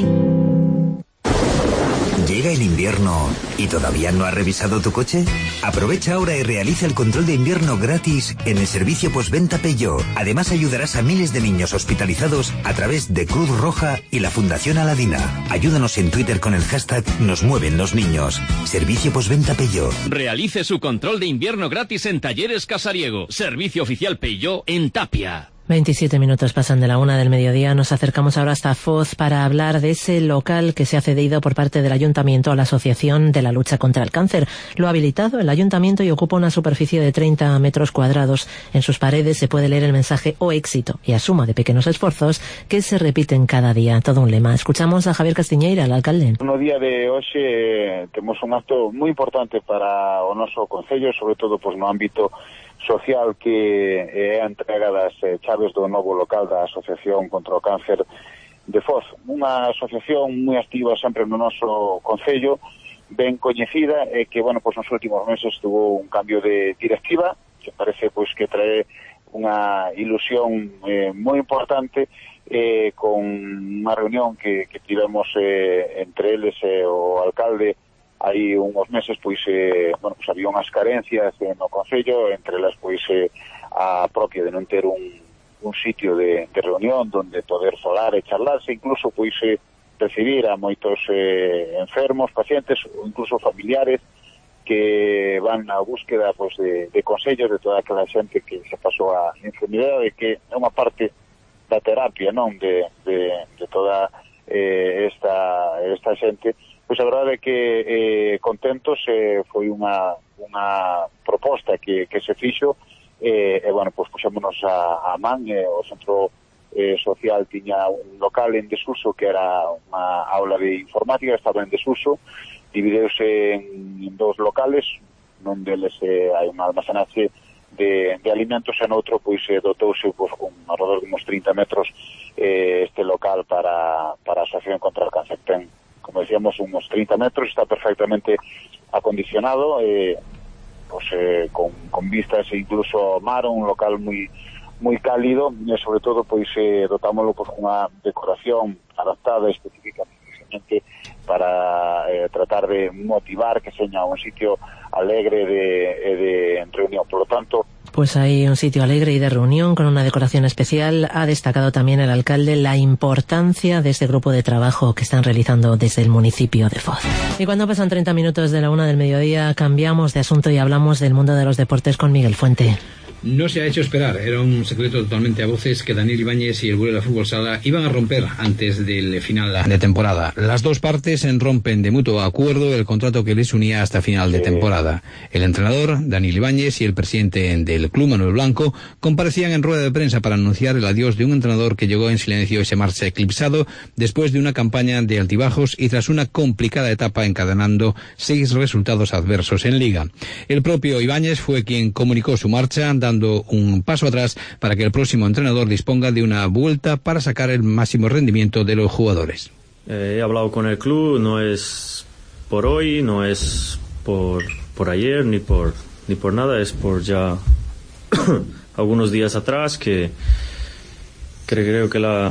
S14: ¿Llega el invierno y todavía no has revisado tu coche? Aprovecha ahora y realiza el control de invierno gratis en el servicio postventa Peugeot. Además ayudarás a miles de niños hospitalizados a través de Cruz Roja y la Fundación Aladina. Ayúdanos en Twitter con el hashtag Nos Mueven los Niños. Servicio postventa Peugeot.
S15: Realice su control de invierno gratis en Talleres Casariego. Servicio oficial Peugeot en Tapia.
S4: veintisiete minutos pasan de la una del mediodía. Nos acercamos ahora hasta Foz para hablar de ese local que se ha cedido por parte del Ayuntamiento a la Asociación de la Lucha contra el Cáncer. Lo ha habilitado el Ayuntamiento y ocupa una superficie de treinta metros cuadrados. En sus paredes se puede leer el mensaje "O éxito" y "A suma de pequenos esforzos" que se repiten cada día. Todo un lema. Escuchamos a Javier Castiñeira, el alcalde.
S16: No día de hoxe eh, temos un acto moi importante para o noso concello, sobre todo pois, no ámbito social, que é a entrega das eh, chaves do novo local da Asociación contra o Cáncer de Foz. Unha asociación moi activa sempre no noso concello, ben coñecida, e que, bueno, pois nos últimos meses tuvo un cambio de directiva, que parece pois que trae unha ilusión eh, moi importante, eh, con unha reunión que, que tivemos eh, entre eles e eh, o alcalde hai uns meses, pois, eh, bueno, pois había unhas carencias eh, no concello, entre elas, pois, eh, a propia de non ter un, un sitio de, de reunión donde poder falar e charlarse, incluso, pois, eh, recibir a moitos eh, enfermos, pacientes, ou incluso familiares, que van na búsqueda, pois, de, de consellos de toda aquela xente que se pasou a enfermidade, que é unha parte da terapia, non, de, de, de toda eh, esta, esta xente. Pois a verdade é que eh, contentos, eh, foi unha, unha proposta que, que se fixo, eh, e, bueno, pois puxémonos a, a man, eh, o centro eh, social tiña un local en desuso que era unha aula de informática, estaba en desuso, divideuse en, en dos locales, non deles eh, hai un almacenaxe de, de alimentos, e noutro, pois, eh, dotouse pois, con alrededor de uns trinta metros eh, este local para, para a Asociación contra o Cáncer. Ten, como decíamos, unos treinta metros, está perfectamente acondicionado, eh, pues, eh, con, con vistas incluso ao mar, un local moi moi cálido, e sobre todo, pois, eh, dotámoslo pues, con unha decoración adaptada específicamente para eh, tratar de motivar que seña un sitio alegre de, de reunión. Por lo tanto,
S4: pues hay un sitio alegre y de reunión con una decoración especial. Ha destacado también el alcalde la importancia de este grupo de trabajo que están realizando desde el municipio de Foz. Y cuando pasan treinta minutos de la una del mediodía, cambiamos de asunto y hablamos del mundo de los deportes con Miguel Fuente.
S17: No se ha hecho esperar, era un secreto totalmente a voces que Daniel Ibáñez y el Burela Fútbol Sala iban a romper antes del final de temporada. Las dos partes rompen de mutuo acuerdo el contrato que les unía hasta final de temporada. El entrenador, Daniel Ibáñez, y el presidente del club, Manuel Blanco, comparecían en rueda de prensa para anunciar el adiós de un entrenador que llegó en silencio y se marcha eclipsado después de una campaña de altibajos y tras una complicada etapa encadenando seis resultados adversos en Liga. El propio Ibáñez fue quien comunicó su marcha, dando un paso atrás para que el próximo entrenador disponga de una vuelta para sacar el máximo rendimiento de los jugadores.
S18: Eh, he hablado con el club, no es por hoy, no es por, por ayer, ni por, ni por nada, es por ya algunos días atrás, que, que creo que la,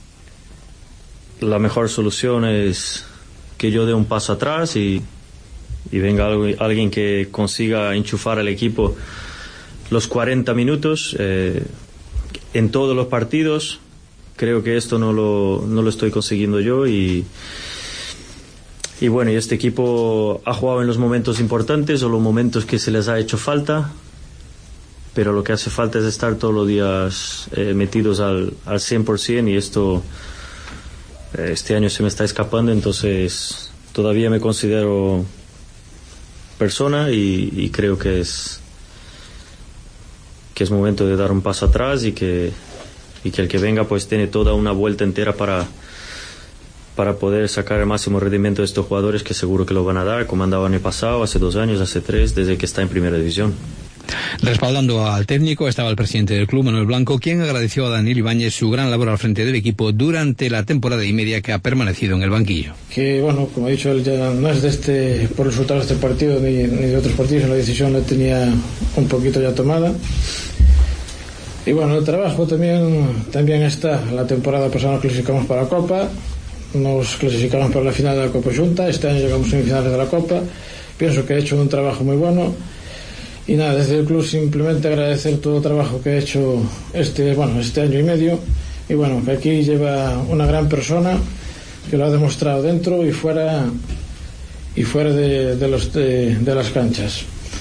S18: la mejor solución es que yo dé un paso atrás y, y venga algo, alguien que consiga enchufar al equipo los cuarenta minutos eh, en todos los partidos. Creo que esto no lo, no lo estoy consiguiendo yo, y, y bueno, y este equipo ha jugado en los momentos importantes o los momentos que se les ha hecho falta, pero lo que hace falta es estar todos los días eh, metidos al, al cien por ciento, y esto eh, este año se me está escapando. Entonces todavía me considero persona y, y creo que es que es momento de dar un paso atrás, y que y que el que venga pues tiene toda una vuelta entera para para poder sacar el máximo rendimiento de estos jugadores, que seguro que lo van a dar, como han dado el año pasado, hace dos años, hace tres, desde que está en primera división.
S17: Respaldando al técnico estaba el presidente del club, Manuel Blanco, quien agradeció a Daniel Ibáñez su gran labor al frente del equipo durante la temporada y media que ha permanecido en el banquillo.
S19: Que bueno, como he dicho, él ya no es de este, por resultados de este partido ni, ni de otros partidos, la decisión la tenía un poquito ya tomada. Y bueno, el trabajo también, también está. La temporada pasada nos clasificamos para la Copa, nos clasificamos para la final de la Copa Junta, este año llegamos a semifinales de la Copa. Pienso que he hecho un trabajo muy bueno. Y nada, desde el club simplemente agradecer todo el trabajo que he hecho este, bueno, este año y medio. Y bueno, que aquí lleva una gran persona que lo ha demostrado dentro y fuera y fuera de, de, los, de, de las canchas.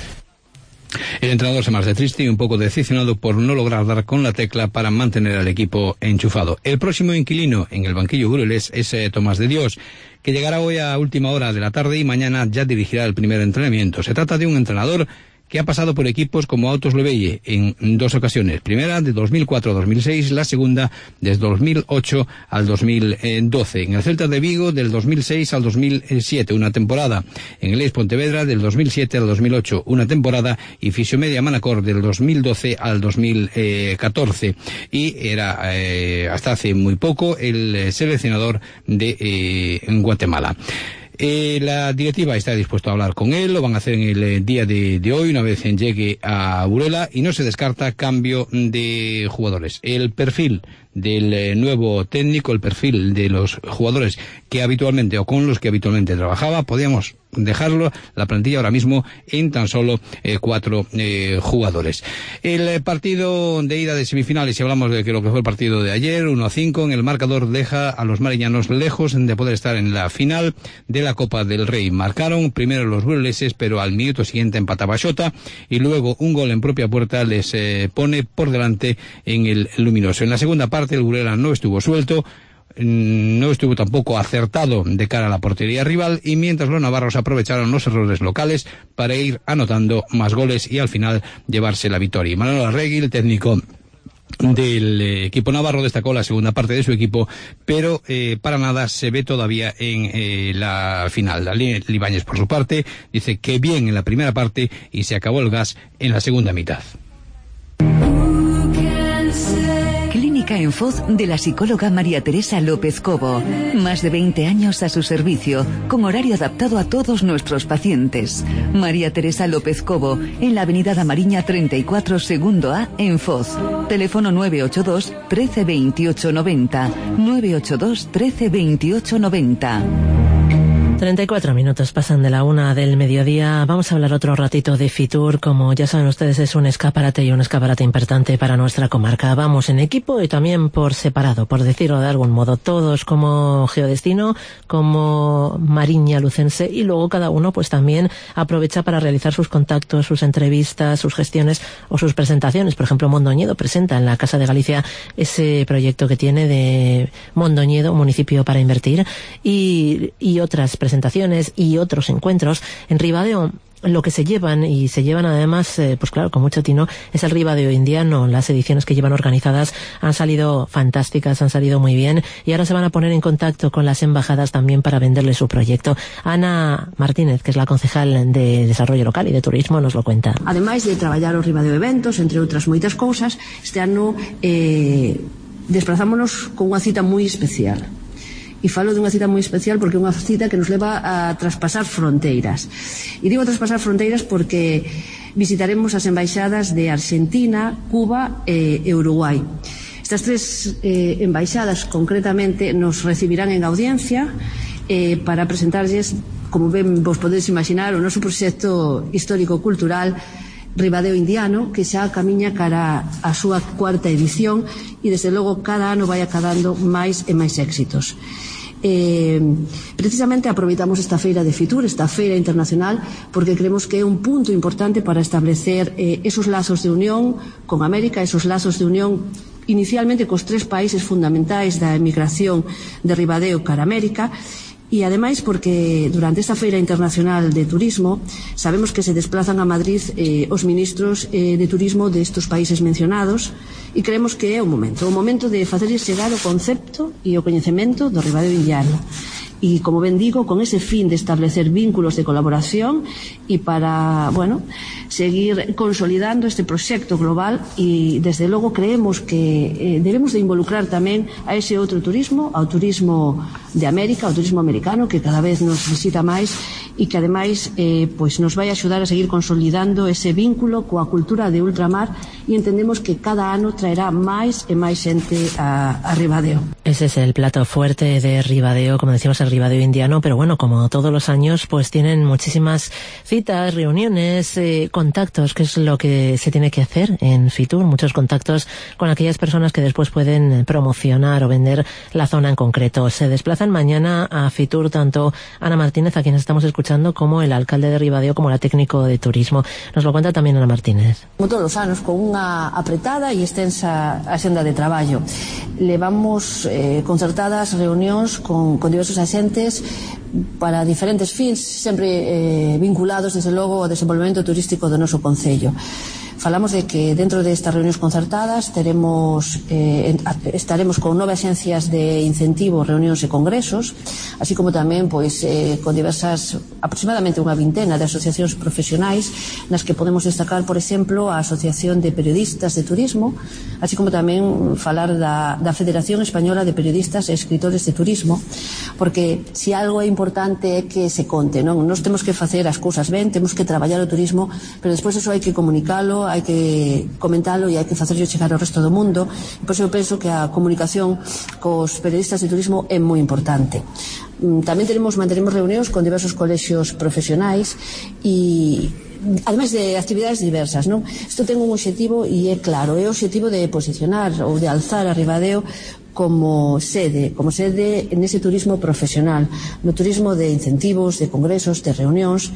S17: El entrenador se marcha triste y un poco decepcionado por no lograr dar con la tecla para mantener al equipo enchufado. El próximo inquilino en el banquillo burelés es eh, Tomás de Dios, que llegará hoy a última hora de la tarde y mañana ya dirigirá el primer entrenamiento. Se trata de un entrenador que ha pasado por equipos como Autos Levelle en dos ocasiones. Primera de dos mil cuatro a dos mil seis, la segunda desde dos mil ocho al dos mil doce. En el Celta de Vigo del dos mil seis al dos mil siete, una temporada. En el Eis Pontevedra del dos mil siete al dos mil ocho, una temporada. Y Fisiomedia Manacor del dos mil doce al dos mil catorce. Y era eh, hasta hace muy poco el seleccionador de eh, Guatemala. Eh, la directiva está dispuesta a hablar con él, lo van a hacer en el eh, día de, de hoy, una vez llegue a Burela, y no se descarta cambio de jugadores. El perfil del eh, nuevo técnico, el perfil de los jugadores que habitualmente o con los que habitualmente trabajaba, podíamos dejarlo, la plantilla ahora mismo en tan solo eh, cuatro eh, jugadores. El eh, partido de ida de semifinales, si hablamos de que lo que fue el partido de ayer, uno a cinco, en el marcador deja a los mariñanos lejos de poder estar en la final de la Copa del Rey. Marcaron primero los bureleses, pero al minuto siguiente empataba Xota, y luego un gol en propia puerta les eh, pone por delante en el Luminoso. En la segunda parte el Burela no estuvo suelto, no estuvo tampoco acertado de cara a la portería rival, y mientras los navarros aprovecharon los errores locales para ir anotando más goles y al final llevarse la victoria. Y Manuel Arregui, el técnico del eh, equipo navarro, destacó la segunda parte de su equipo, pero eh, para nada se ve todavía en eh, la final. Daniel Ibáñez, por su parte, dice que bien en la primera parte y se acabó el gas en la segunda mitad.
S8: Clínica en Foz de la psicóloga María Teresa López Cobo. Más de veinte años a su servicio, con horario adaptado a todos nuestros pacientes. María Teresa López Cobo, en la avenida Damariña treinta y cuatro, segundo A, en Foz. Teléfono nueve ocho dos, trece, veintiocho, noventa. nueve ocho dos, trece, veintiocho, noventa.
S4: treinta y cuatro minutos pasan de la una del mediodía. Vamos a hablar otro ratito de Fitur. Como ya saben ustedes, es un escaparate y un escaparate importante para nuestra comarca. Vamos en equipo y también por separado, por decirlo de algún modo. Todos como Geodestino, como Mariña Lucense, y luego cada uno pues también aprovecha para realizar sus contactos, sus entrevistas, sus gestiones o sus presentaciones. Por ejemplo, Mondoñedo presenta en la Casa de Galicia ese proyecto que tiene de Mondoñedo, municipio para invertir, y, y otras presentaciones y otros encuentros. En Ribadeo lo que se llevan, y se llevan además, eh, pues claro, con mucho tino, es el Ribadeo Indiano. Las ediciones que llevan organizadas han salido fantásticas, han salido muy bien, y ahora se van a poner en contacto con las embajadas también para venderles su proyecto. Ana Martínez, que es la concejal de Desarrollo Local y de Turismo, nos lo cuenta.
S20: Ademais de traballar o Ribadeo Eventos, entre outras moitas cousas, este ano eh, desplazámonos con unha cita moi especial. E falo dunha cita moi especial porque é unha cita que nos leva a traspasar fronteiras. E digo traspasar fronteiras porque visitaremos as embaixadas de Argentina, Cuba e Uruguai. Estas tres eh, embaixadas concretamente nos recibirán en audiencia eh, para presentarlles, como ben vos podedes imaginar, o noso proxecto histórico-cultural Ribadeo Indiano, que xa camiña cara a súa cuarta edición, e desde logo cada ano vai acadando máis e máis éxitos. Eh, precisamente aproveitamos esta feira de Fitur, esta feira internacional, porque creemos que é un punto importante para establecer eh, esos lazos de unión con América, esos lazos de unión inicialmente cos tres países fundamentais da emigración de Ribadeo cara América. E ademais porque durante esta Feira Internacional de Turismo sabemos que se desplazan a Madrid eh, os ministros eh, de turismo destes países mencionados, e creemos que é o momento o momento de facerlles chegar o concepto e o coñecemento do Ribadeo Indiano. y, como ben digo, con ese fin de establecer vínculos de colaboración y para, bueno, seguir consolidando este proxecto global, e desde logo creemos que eh, debemos de involucrar tamén a ese outro turismo, ao turismo de América, ao turismo americano, que cada vez nos visita máis e que ademais eh, pois nos vai axudar a seguir consolidando ese vínculo coa cultura de ultramar, e entendemos que cada ano traerá máis e máis xente a, a Ribadeo.
S4: Ese es el plato fuerte de Ribadeo, como decimos, el Ribadeo indiano, pero bueno, como todos los años, pues tienen muchísimas citas, reuniones, eh, contactos, que es lo que se tiene que hacer en Fitur, muchos contactos con aquellas personas que después pueden promocionar o vender la zona en concreto. Se desplazan mañana a Fitur tanto Ana Martínez, a quien estamos escuchando, como el alcalde de Ribadeo, como la técnico de turismo. Nos lo cuenta también Ana Martínez.
S20: Como todos os anos, con unha apretada e extensa axenda de traballo. Levamos eh, concertadas reunións con, con diversos axentes para diferentes fins, sempre eh, vinculados, desde logo, ao desenvolvemento turístico do noso concello. Falamos de que dentro destas reunións concertadas teremos, eh, estaremos con nove axencias de incentivo, reunións e congresos, así como tamén pois, eh, con diversas, aproximadamente unha vintena de asociacións profesionais, nas que podemos destacar, por exemplo, a Asociación de Periodistas de Turismo, así como tamén falar da, da Federación Española de Periodistas e Escritores de Turismo, porque se si algo é importante é que se conte, non? Nos temos que facer as cousas ben, temos que traballar o turismo, pero despois eso hai que comunicalo, hai que comentalo e hai que facerlo chegar ao resto do mundo. E por iso eu penso que a comunicación cos periodistas de turismo é moi importante. Tamén tenemos, manteremos reunións con diversos colexios profesionais e ademais de actividades diversas, non? Isto ten un obxectivo e é claro, é o obxectivo de posicionar ou de alzar a Ribadeo como sede, como sede nese turismo profesional, no turismo de incentivos, de congresos, de reunións,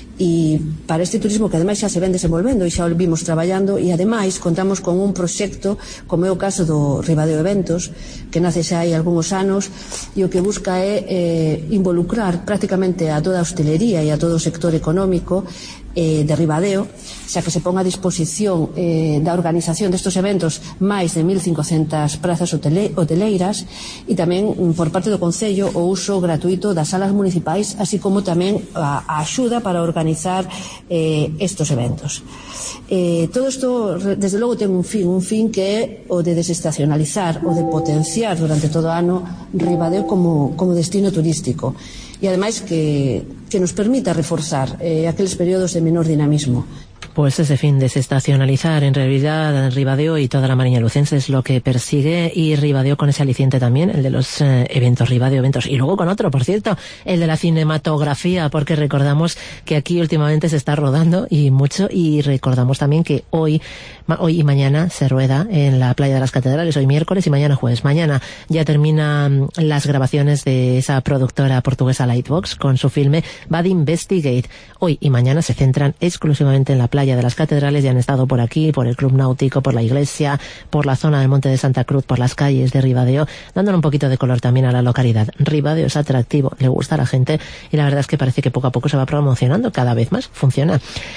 S20: e para este turismo que ademais xa se ven desenvolvendo e xa o vimos traballando, e ademais contamos con un proxecto como é o caso do Ribadeo Eventos, que nace xa hai algúns anos e o que busca é eh, involucrar prácticamente a toda a hostelería e a todo o sector económico eh, de Ribadeo, xa que se ponga a disposición eh, da organización destes eventos máis de mil cincocentas prazas hotele hoteleiras, e tamén por parte do Concello o uso gratuito das salas municipais, así como tamén a, a axuda para organizar eh, estos eventos. Eh, todo isto, desde logo, ten un fin, un fin que é o de desestacionalizar, o de potenciar durante todo o ano Ribadeo como, como destino turístico, e ademais que, que nos permita reforzar eh, aqueles períodos de menor dinamismo.
S4: Pues ese fin, desestacionalizar, en realidad Ribadeo y toda la Mariña Lucense es lo que persigue, y Ribadeo con ese aliciente también, el de los eh, eventos, Ribadeo Eventos, y luego con otro, por cierto, el de la cinematografía, porque recordamos que aquí últimamente se está rodando y mucho, y recordamos también que hoy, hoy y mañana se rueda en la Playa de las Catedrales, hoy miércoles y mañana jueves. Mañana ya terminan las grabaciones de esa productora portuguesa Lightbox con su filme Bad Investigate. Hoy y mañana se centran exclusivamente en la Playa de las Catedrales, y han estado por aquí, por el Club Náutico, por la iglesia, por la zona del Monte de Santa Cruz, por las calles de Ribadeo, dándole un poquito de color también a la localidad. Ribadeo es atractivo, le gusta a la gente, y la verdad es que parece que poco a poco se va promocionando, cada vez más funciona.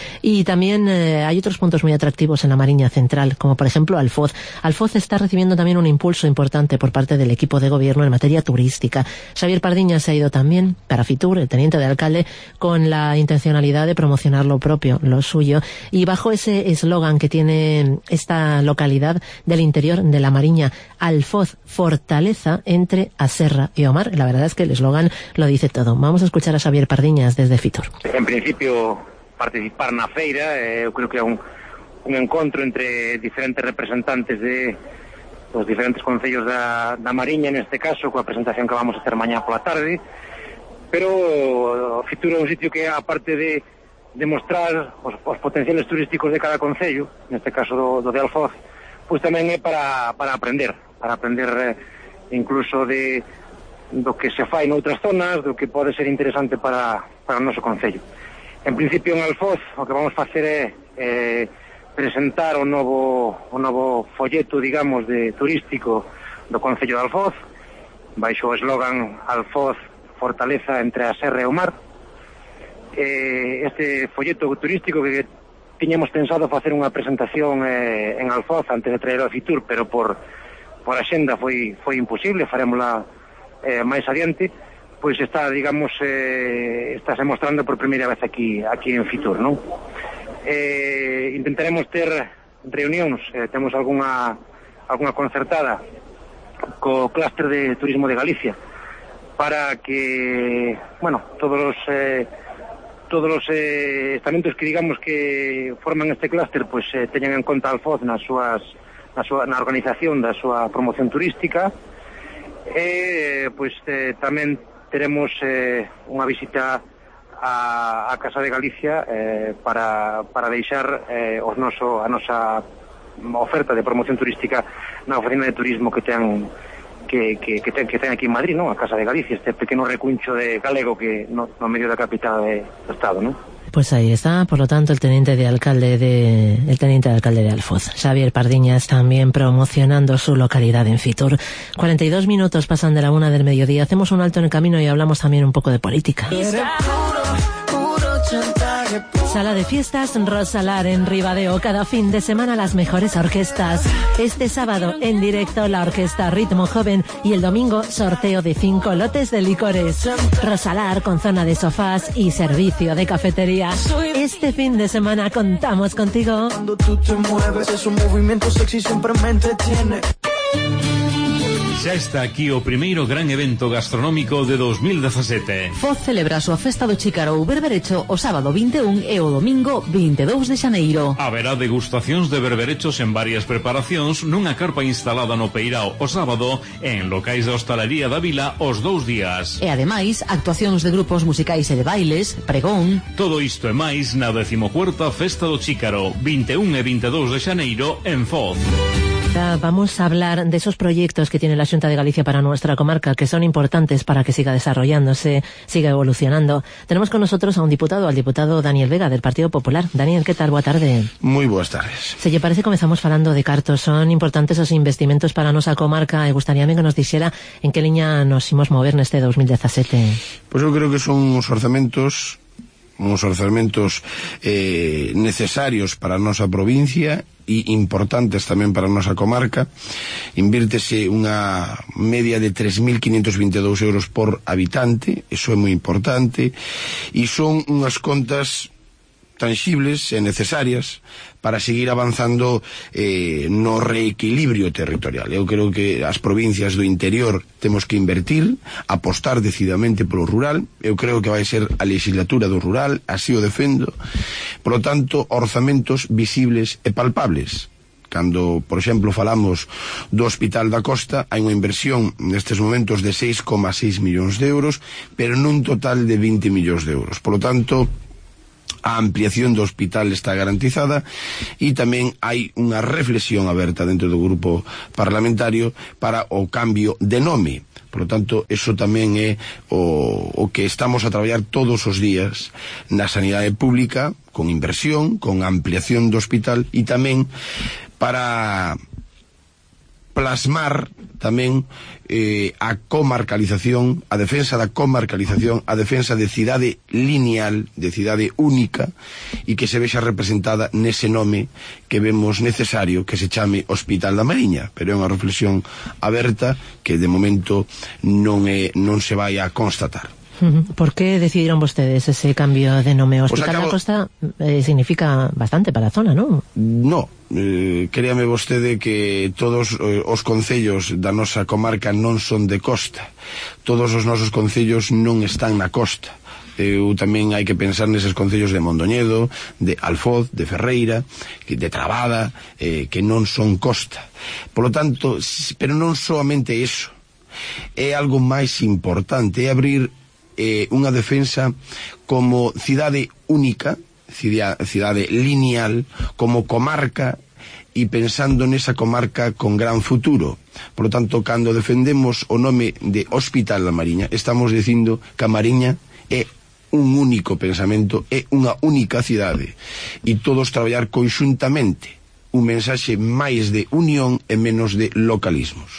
S4: Y también eh, hay otros puntos muy atractivos en la Mariña Central, como por ejemplo Alfoz. Alfoz está recibiendo también un impulso importante por parte del equipo de gobierno en materia turística. Xavier Pardiñas se ha ido también para Fitur, el teniente de alcalde, con la intencionalidad de promocionar lo propio, lo suyo, y bajo ese eslogan que tiene esta localidad del interior de la Mariña, Alfoz, fortaleza entre a Serra e o mar. La verdad es que el eslogan lo dice todo. Vamos a escuchar a Xavier Pardiñas desde Fitur.
S21: En principio, participar na feira, eh, eu creo que é un, un encontro entre diferentes representantes de os diferentes concellos da, da Mariña, neste caso, coa presentación que vamos a hacer mañá pola tarde, pero Fitur é un sitio que, aparte de demostrar os, os potenciales turísticos de cada concello, neste caso do, do de Alfoz, pois tamén é para, para aprender, para aprender eh, incluso de do que se fai noutras zonas, do que pode ser interesante para, para o noso concello. En principio, en Alfoz, o que vamos facer é eh, presentar o novo, o novo folleto, digamos, de turístico do concello de Alfoz, baixo o eslogan Alfoz, fortaleza entre a serra e o mar. Eh, este folleto turístico que tiñamos pensado facer unha presentación eh, en Alfoz antes de traer a Fitur, pero por, por axenda foi, foi imposible, farémola eh, máis adiante, pois está, digamos, eh, estáse mostrando por primeira vez aquí aquí en Fitur, non? Eh, intentaremos ter reunións, eh, temos algunha algunha concertada co clúster de turismo de Galicia para que, bueno, todos os eh, todos os eh, estamentos que digamos que forman este clúster pois eh, teñan en conta Alfoz nas súas na, súa, na organización da súa promoción turística e pois eh, tamén teremos eh, unha visita a, a Casa de Galicia eh, para, para deixar eh, os noso, a nosa oferta de promoción turística na oficina de turismo que ten que, que, que, ten, que ten aquí en Madrid, non? A Casa de Galicia, este pequeno recuncho de galego que no, no medio da capital de, do Estado, non?
S4: Pues ahí está, por lo tanto, el teniente de alcalde de el teniente de alcalde de Alfoz, Xavier Pardiñas, también promocionando su localidad en Fitur. cuarenta y dos minutos pasan de la una del mediodía. Hacemos un alto en el camino y hablamos también un poco de política. Sala de fiestas Rosalar en Ribadeo. Cada fin de semana las mejores orquestas. Este sábado en directo la orquesta Ritmo Joven y el domingo sorteo de cinco lotes de licores. Rosalar con zona de sofás y servicio de cafetería. Este fin de semana contamos contigo.
S2: Cuando tú te mueves, esos movimientos sexy siempre me entretiene.
S22: Xa está aquí o primeiro gran evento gastronómico de dos mil dezasete.
S5: Foz celebra a súa festa do Chícaro ou berberecho o sábado vinte e un e o domingo vinte e dous de xaneiro.
S22: Haberá degustacións de berberechos en varias preparacións nunha carpa instalada no Peirao o sábado e en locais da hostalería da vila os dous días.
S5: E ademais, actuacións de grupos musicais e de bailes, pregón.
S22: Todo isto e máis na decimocuarta Festa do Chícaro, vinte e un e vinte e dous de xaneiro en Foz.
S4: Vamos a hablar de esos proyectos que tiene la Xunta de Galicia para nuestra comarca, que son importantes para que siga desarrollándose, siga evolucionando. Tenemos con nosotros a un diputado, al diputado Daniel Vega, del Partido Popular. Daniel, ¿qué tal? Boa tarde.
S23: Moi boas tardes.
S4: Se lle parece, comezamos falando de cartos. Son importantes os investimentos para a nosa comarca e gustaríame que nos dixera en que liña nos imos mover neste dos mil dezasete.
S23: Pois eu creo que son os orzamentos uns orzamentos eh, necesarios para a nosa provincia e importantes tamén para a nosa comarca. Invírtese unha media de tres mil quinhentos vinte e dous euros por habitante, iso é moi importante, e son unhas contas tangibles e necesarias para seguir avanzando eh, no reequilibrio territorial. Eu creo que as provincias do interior temos que invertir, apostar decididamente polo rural. Eu creo que vai ser a legislatura do rural, así o defendo. Por lo tanto, orzamentos visibles e palpables. Cando, por exemplo, falamos do Hospital da Costa, hai unha inversión nestes momentos de seis coma seis millóns de euros, pero nun total de vinte millóns de euros. Por lo tanto, a ampliación do hospital está garantizada e tamén hai unha reflexión aberta dentro do grupo parlamentario para o cambio de nome. Por lo tanto, eso tamén é o, o que estamos a traballar todos os días na sanidade pública, con inversión, con ampliación do hospital e tamén para plasmar tamén eh, a comarcalización, a defensa da comarcalización, a defensa de cidade lineal, de cidade única, e que se vexa representada nese nome que vemos necesario, que se chame Hospital da Mariña. Pero é unha reflexión aberta que de momento non, é, non se vai a constatar.
S4: ¿Por qué decidieron vostedes ese cambio de nome? Hospital
S23: pues acabo...
S4: da Costa eh, significa bastante para a zona, non?
S23: No, eh, créame vostede que todos eh, os concellos da nosa comarca non son de costa. Todos os nosos concellos non están na costa. Eu tamén hai que pensar neses concellos de Mondoñedo, de Alfoz, de Ferreira, de Trabada, eh, que non son costa. Por lo tanto, pero non solamente eso. É algo máis importante, é abrir Eh, unha defensa como cidade única, cidade, cidade lineal, como comarca, e pensando nesa comarca con gran futuro. Por lo tanto, cando defendemos o nome de Hospital da Mariña, estamos dicindo que a Mariña é un único pensamento, é unha única cidade, e todos traballar conxuntamente, un mensaxe máis de unión e menos de localismos.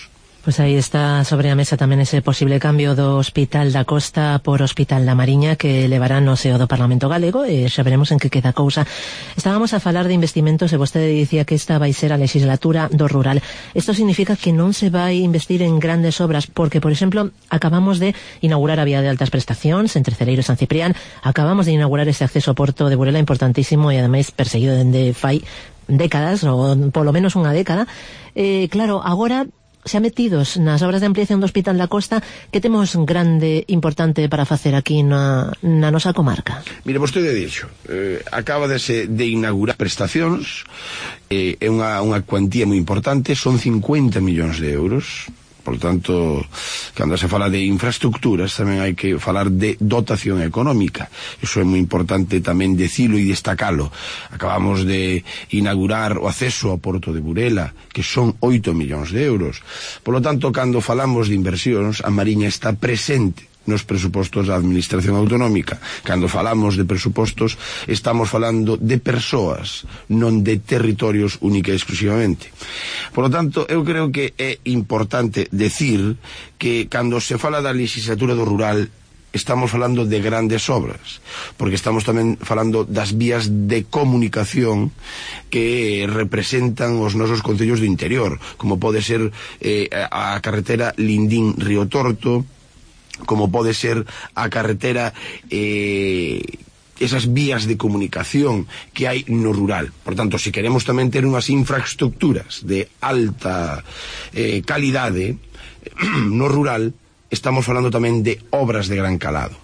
S4: Pois aí está sobre a mesa tamén ese posible cambio do Hospital da Costa por Hospital da Mariña que levará no seo do Parlamento Galego e xa veremos en que queda a cousa. Estábamos a falar de investimentos e vostede dicía que esta vai ser a legislatura do rural. Isto significa que non se vai investir en grandes obras porque, por exemplo, acabamos de inaugurar a vía de altas prestacións entre Celeiro e San Ciprián, acabamos de inaugurar ese acceso ao Porto de Burela importantísimo e ademais perseguido dende fai décadas, ou polo menos unha década. Eh, claro, agora xa metidos nas obras de ampliación do Hospital da Costa, que temos grande, importante para facer aquí na, na nosa comarca?
S23: Mire, vostede dixo, eh, acaba de, se, de inaugurar prestacións, eh, é unha, unha cuantía moi importante, son cincuenta millóns de euros. Por tanto, cando se fala de infraestructuras tamén hai que falar de dotación económica. Iso é moi importante tamén decilo e destacalo. Acabamos de inaugurar o acceso ao Porto de Burela, que son oito millóns de euros. Por lo tanto, cando falamos de inversións, a Mariña está presente nos presupostos da Administración Autonómica. Cando falamos de presupostos, estamos falando de persoas, non de territorios única e exclusivamente. Por lo tanto, eu creo que é importante decir que cando se fala da legislatura do rural, estamos falando de grandes obras, porque estamos tamén falando das vías de comunicación que representan os nosos concellos do interior, como pode ser eh, a carretera Lindín-Río Torto, como pode ser a carretera, eh, esas vías de comunicación que hai no rural. Por tanto, se queremos tamén ter unhas infraestructuras de alta eh, calidade no rural, estamos falando tamén de obras de gran calado.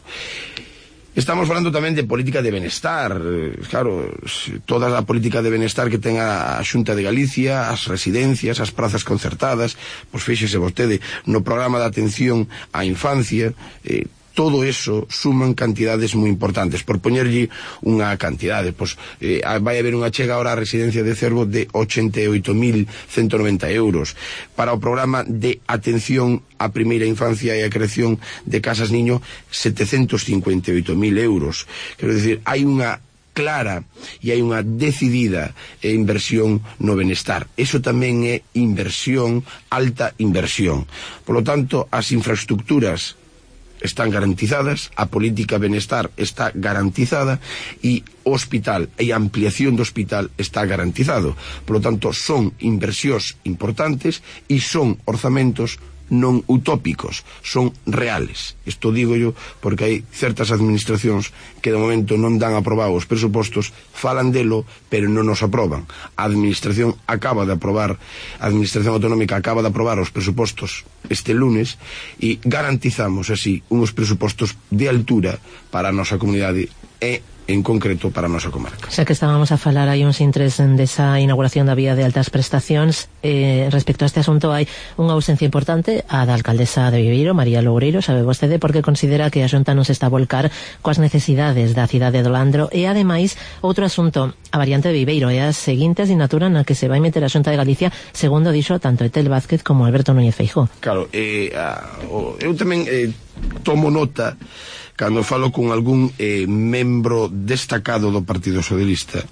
S23: Estamos falando tamén de política de benestar. Claro, toda a política de benestar que ten a Xunta de Galicia, as residencias, as prazas concertadas, pois fíxese vostede, no programa de atención á infancia, eh, todo eso suman cantidades moi importantes. Por poñerlle unha cantidade, pois eh, vai haber unha chega ahora á residencia de Cervo de ochenta e oito mil ciento noventa euros. Para o programa de atención á primeira infancia e a creación de casas niño, setecentos cincuenta e oito mil euros. Quero dicir, hai unha clara e hai unha decidida inversión no benestar. Eso tamén é inversión, alta inversión. Por lo tanto, as infraestructuras están garantizadas, a política de benestar está garantizada e o hospital e a ampliación do hospital está garantizado. Por lo tanto, son inversións importantes e son orzamentos non utópicos, son reales. Isto digo yo porque hai certas administracións que de momento non dan aprobado os presupostos, falan delo, pero non nos aproban. A administración acaba de aprobar, a Administración Autonómica acaba de aprobar os presupostos este lunes e garantizamos así uns presupostos de altura para a nosa comunidade e en concreto para a nosa comarca.
S4: Xa que estábamos a falar hai uns intres desa inauguración da vía de altas prestacións, eh, respecto a este asunto hai unha ausencia importante, a da alcaldesa de Viveiro, María Loureiro, sabe vostede, porque considera que a Xunta non se está a volcar coas necesidades da cidade do Landro e ademais outro asunto, a variante de Viveiro é a seguinte asignatura na que se vai meter a Xunta de Galicia, segundo dixo tanto Etel Vázquez como Alberto Núñez Feijóo.
S23: Claro, eh, a, o, eu tamén eh, tomo nota cando falo con algún eh, membro destacado do Partido Socialista.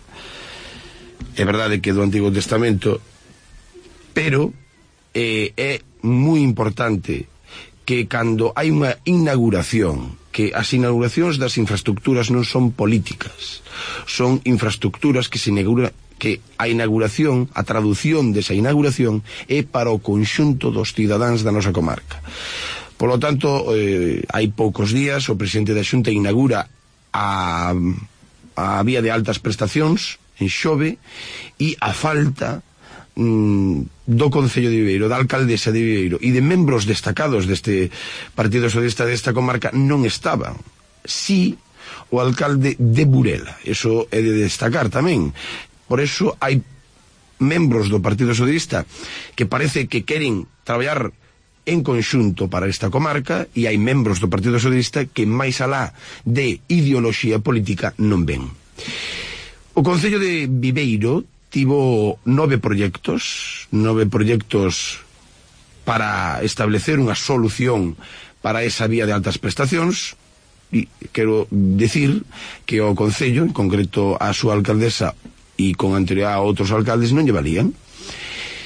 S23: É verdade que do Antigo Testamento, pero eh, é moi importante que cando hai unha inauguración, que as inauguracións das infraestructuras non son políticas, son infraestructuras que se inaugura, que a inauguración, a traducción desa inauguración é para o conxunto dos cidadáns da nosa comarca. Por lo tanto, eh, hai poucos días o presidente da Xunta inaugura a, a vía de altas prestacións en Xove e a falta mm, do Concello de Viveiro, da alcaldesa de Viveiro e de membros destacados deste Partido Socialista desta comarca non estaban. Si o alcalde de Burela, eso é de destacar tamén. Por eso hai membros do Partido Socialista que parece que queren traballar en conxunto para esta comarca e hai membros do Partido Socialista que máis alá de ideoloxía política non ven. O Concello de Viveiro tivo nove proxectos, nove proxectos para establecer unha solución para esa vía de altas prestacións e quero decir que o Concello, en concreto a súa alcaldesa e con anterioridade a outros alcaldes non lle valían.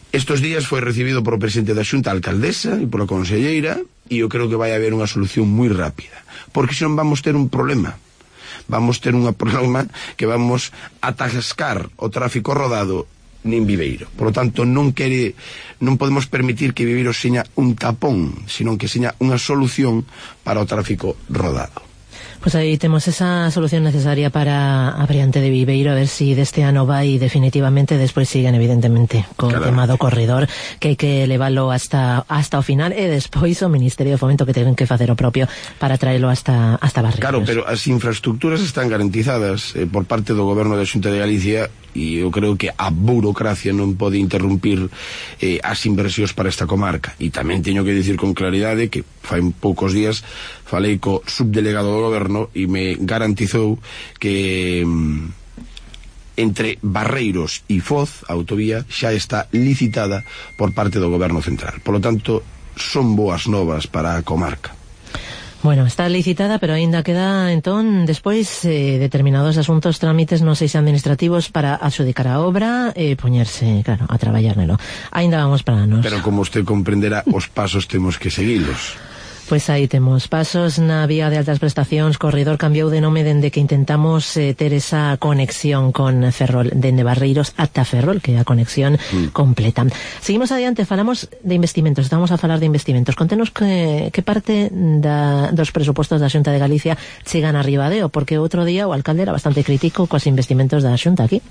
S23: Estos días foi recibido por o presidente da Xunta, a alcaldesa e pola conselleira, e eu creo que vai haber unha solución moi rápida, porque senón vamos ter un problema. Vamos ter un problema que vamos atascar o tráfico rodado nin Viveiro. Por lo tanto, non quere, non podemos permitir que Viveiro seña un tapón, senón que seña unha solución para o tráfico rodado.
S4: Pues aí temos esa solución necesaria para a variante de Viveiro, a ver si deste ano vai definitivamente, despois siguen evidentemente co claro. tema do corredor, que hai que leválo hasta hasta o final, e despois o Ministerio de Fomento que ten que facer o propio para traelo hasta hasta Barreiros.
S23: Claro, pero as infraestructuras están garantizadas eh, por parte do Goberno da Xunta de Galicia, e eu creo que a burocracia non pode interrumpir eh, as inversións para esta comarca. E tamén teño que dicir con claridade que fai poucos días falei co subdelegado do Goberno e me garantizou que mm, entre Barreiros e Foz a autovía xa está licitada por parte do Goberno Central. Por lo tanto, son boas novas para a comarca.
S4: Bueno, está licitada, pero aínda queda, entón, despois eh, determinados asuntos, trámites, non sei se administrativos, para adxudicar a obra e poñerse, claro, a traballar nelo. Aínda vamos para anos.
S23: Pero como usted comprenderá, os pasos temos que seguilos.
S4: Pois aí temos pasos na vía de altas prestacións. Corredor cambiou de nome dende que intentamos eh, ter esa conexión con Ferrol, dende Barreiros ata Ferrol, que é a conexión mm. completa. Seguimos adiante, falamos de investimentos, estamos a falar de investimentos. Contenos que, que parte da, dos presupostos da Xunta de Galicia chegan a Ribadeo, porque outro día o alcalde era bastante crítico coas investimentos da Xunta aquí.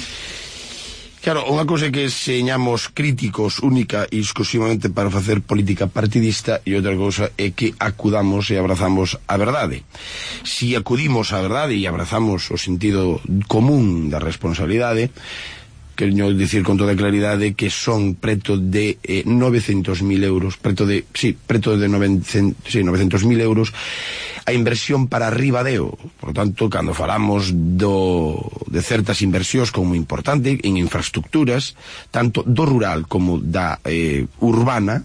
S23: Claro, unha cousa é que señamos críticos única e exclusivamente para facer política partidista, e outra cousa é que acudamos e abrazamos a verdade. Si acudimos á verdade e abrazamos o sentido común da responsabilidade, quero dicir con toda claridade que son preto de eh, novecentos mil euros, preto de, sí, preto de novecentos, sí, novecentos mil euros a inversión para Ribadeo. Por tanto, cando falamos do, de certas inversións como importante en infraestructuras, tanto do rural como da eh, urbana,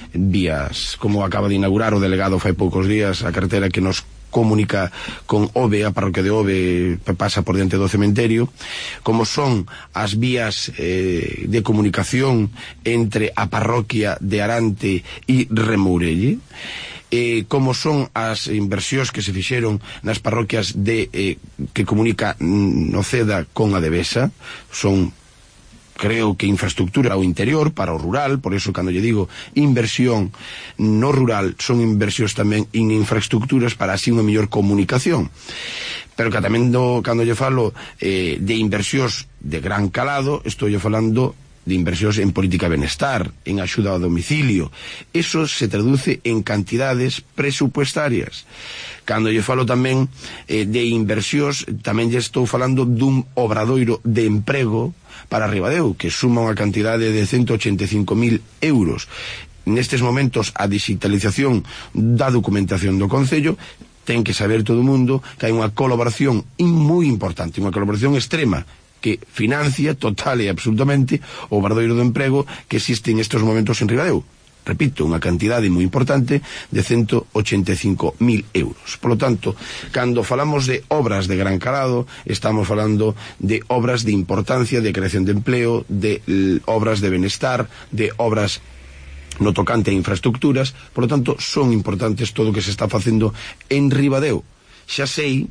S23: vías, como acaba de inaugurar o delegado fai poucos días, a carretera que nos comunica con Ove, a parroquia de Ove pasa por diante do cementerio, como son as vías eh, de comunicación entre a parroquia de Arante e Remourelle, eh, como son as inversións que se fixeron nas parroquias de eh, que comunica Noceda con a Devesa, son creo que infraestructura ao interior para o rural. Por eso cando lle digo inversión no rural, son inversións tamén en infraestructuras para así unha mellor comunicación. Pero que tamén do, cando lle falo eh, de inversións de gran calado, estou lle falando de inversións en política de benestar, en axuda ao domicilio. Eso se traduce en cantidades presupuestarias. Cando lle falo tamén eh, de inversións, tamén lle estou falando dun obradoiro de emprego para Ribadeo, que suma unha cantidade de ciento ochenta e cinco mil euros. Nestes momentos, a digitalización da documentación do Concello, ten que saber todo o mundo que hai unha colaboración moi importante, unha colaboración extrema, que financia total e absolutamente o obradoiro do emprego que existe en estes momentos en Ribadeo. Repito, unha cantidade moi importante de ciento ochenta e cinco mil euros. Por lo tanto, cando falamos de obras de gran calado, estamos falando de obras de importancia, de creación de empleo, de obras de benestar, de obras no tocante a infraestructuras. Por lo tanto, son importantes todo o que se está facendo en Ribadeo. Xa sei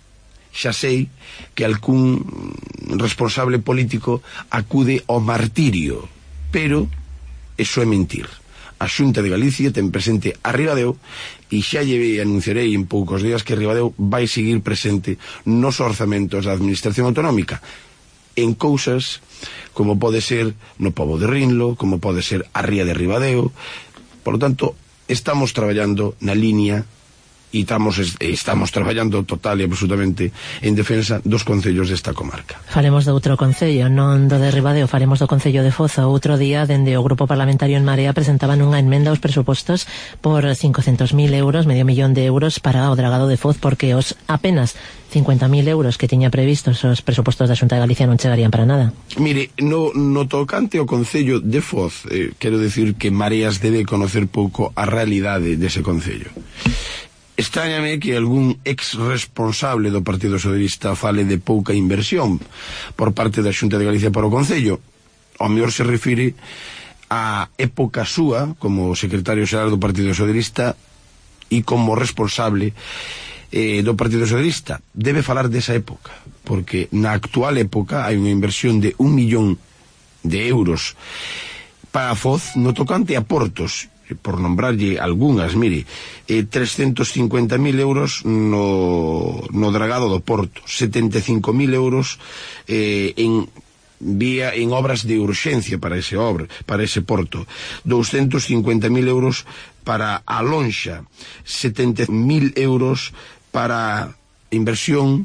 S23: xa sei que algún responsable político acude ao martirio, pero eso é mentir. A Xunta de Galicia ten presente a Ribadeo, e xa lle anunciarei en poucos días que Ribadeo vai seguir presente nos orzamentos da Administración Autonómica, en cousas como pode ser no Pobo de Rinlo, como pode ser a Ría de Ribadeo. Por lo tanto, estamos traballando na línea e estamos, estamos traballando total e absolutamente en defensa dos concellos desta comarca.
S4: Falemos do outro concello, non do de Ribadeo, falemos do concello de Foz. Outro día, dende o Grupo Parlamentario En Marea, presentaban unha enmenda aos presupostos por cincocentos mil euros, medio millón de euros para o dragado de Foz, porque os apenas cincuenta mil euros que tiña previstos os presupostos da Xunta de Galicia non chegarían para nada.
S23: Mire, no, no tocante ao concello de Foz, eh, quero decir que Mareas debe conocer pouco a realidade dese concello. Extrañame que algún ex responsable do Partido Socialista fale de pouca inversión por parte da Xunta de Galicia para o Concello. ao mellor se refire a época súa como secretario xeral do Partido Socialista e como responsable eh, do Partido Socialista. Debe falar desa época, porque na actual época hai unha inversión de un millón de euros para a Foz no tocante a portos, por nombrarlle algunhas, mire, eh, trescentos cincuenta mil euros no, no dragado do Porto, setenta e cinco mil euros eh, en vía en obras de urxencia para ese obra, para ese porto, doscientos cincuenta mil euros para a lonxa, setenta mil euros para inversión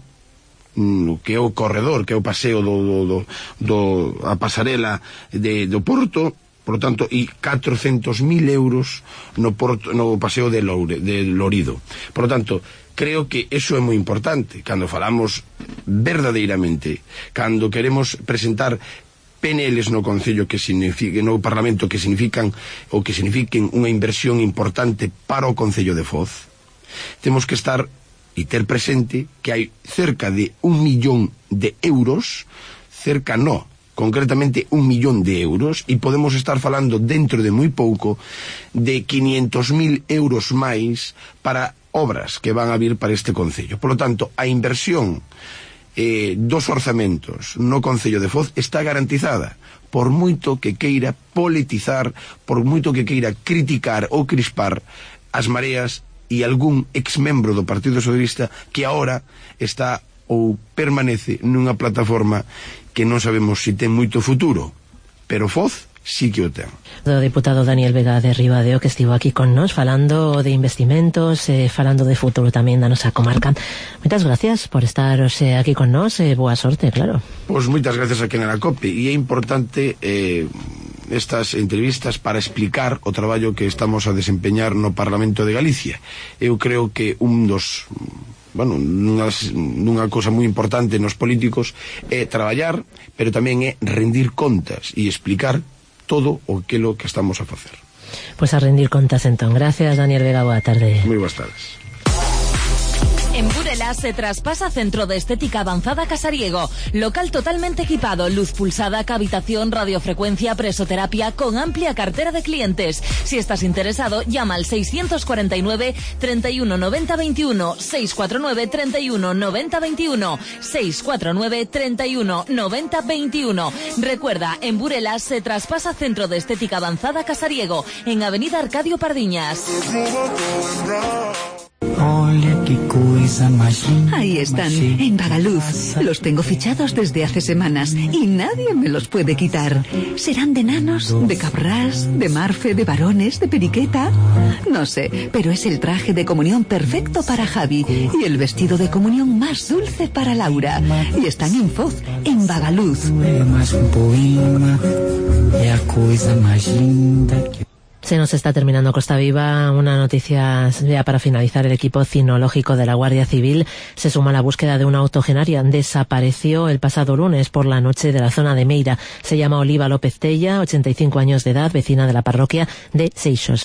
S23: no que é o corredor, que é o paseo do, do, do, do a pasarela de, do porto, por lo tanto, e catrocentos mil euros no porto, no paseo de, Loure, de Lorido. Por lo tanto, creo que eso é moi importante cando falamos verdadeiramente, cando queremos presentar P N Ls no Concello que signifiquen, no Parlamento que significan ou que signifiquen unha inversión importante para o Concello de Foz. Temos que estar e ter presente que hai cerca de un millón de euros, cerca no, concretamente un millón de euros, e podemos estar falando dentro de moi pouco de quinientos mil euros máis para obras que van a vir para este Concello. Por lo tanto, a inversión eh, dos orzamentos no Concello de Foz está garantizada, por moito que queira politizar, por moito que queira criticar ou crispar as mareas e algún exmembro do Partido Socialista que agora está ou permanece nunha plataforma que non sabemos se ten moito futuro, pero Foz sí que o ten.
S4: O deputado Daniel Vega de Ribadeo, que estivo aquí con nos falando de investimentos, eh, falando de futuro tamén da nosa comarca. Moitas gracias por estar ose, aquí con nos, e eh, boa sorte, claro.
S23: Pois moitas gracias a quen era COPE, e é importante eh, estas entrevistas para explicar o traballo que estamos a desempeñar no Parlamento de Galicia. Eu creo que un dos... bueno, nunha, nunha cosa moi importante nos políticos é traballar, pero tamén é rendir contas e explicar todo o que lo que estamos a facer.
S4: Pois a rendir contas entón. Gracias, Daniel Vega, boa tarde.
S23: Moi boas tardes.
S5: En Burela se traspasa Centro de Estética Avanzada Casariego. Local totalmente equipado, luz pulsada, cavitación, radiofrecuencia, presoterapia, con amplia cartera de clientes. Si estás interesado, llama al seiscientos cuarenta y nueve, treinta y uno, noventa, veintiuno, seiscientos cuarenta y nueve, treinta y uno, noventa, veintiuno, seiscientos cuarenta y nueve, treinta y uno, noventa, veintiuno. Recuerda, en Burela se traspasa Centro de Estética Avanzada Casariego, en Avenida Arcadio Pardiñas.
S8: Ahí están, en Vagaluz. Los tengo fichados desde hace semanas y nadie me los puede quitar. ¿Serán de nanos, de cabrás, de marfe, de varones, de periqueta? No sé, pero es el traje de comunión perfecto para Javi y el vestido de comunión más dulce para Laura. Y están en Foz, en Vagaluz.
S4: Se nos está terminando Costa Viva. Una noticia ya para finalizar. El equipo cinológico de la Guardia Civil se suma a la búsqueda de una octogenaria. Desapareció el pasado lunes por la noche de la zona de Meira. Se llama Oliva López Tella, ochenta y cinco años de edad, vecina de la parroquia de Seixos.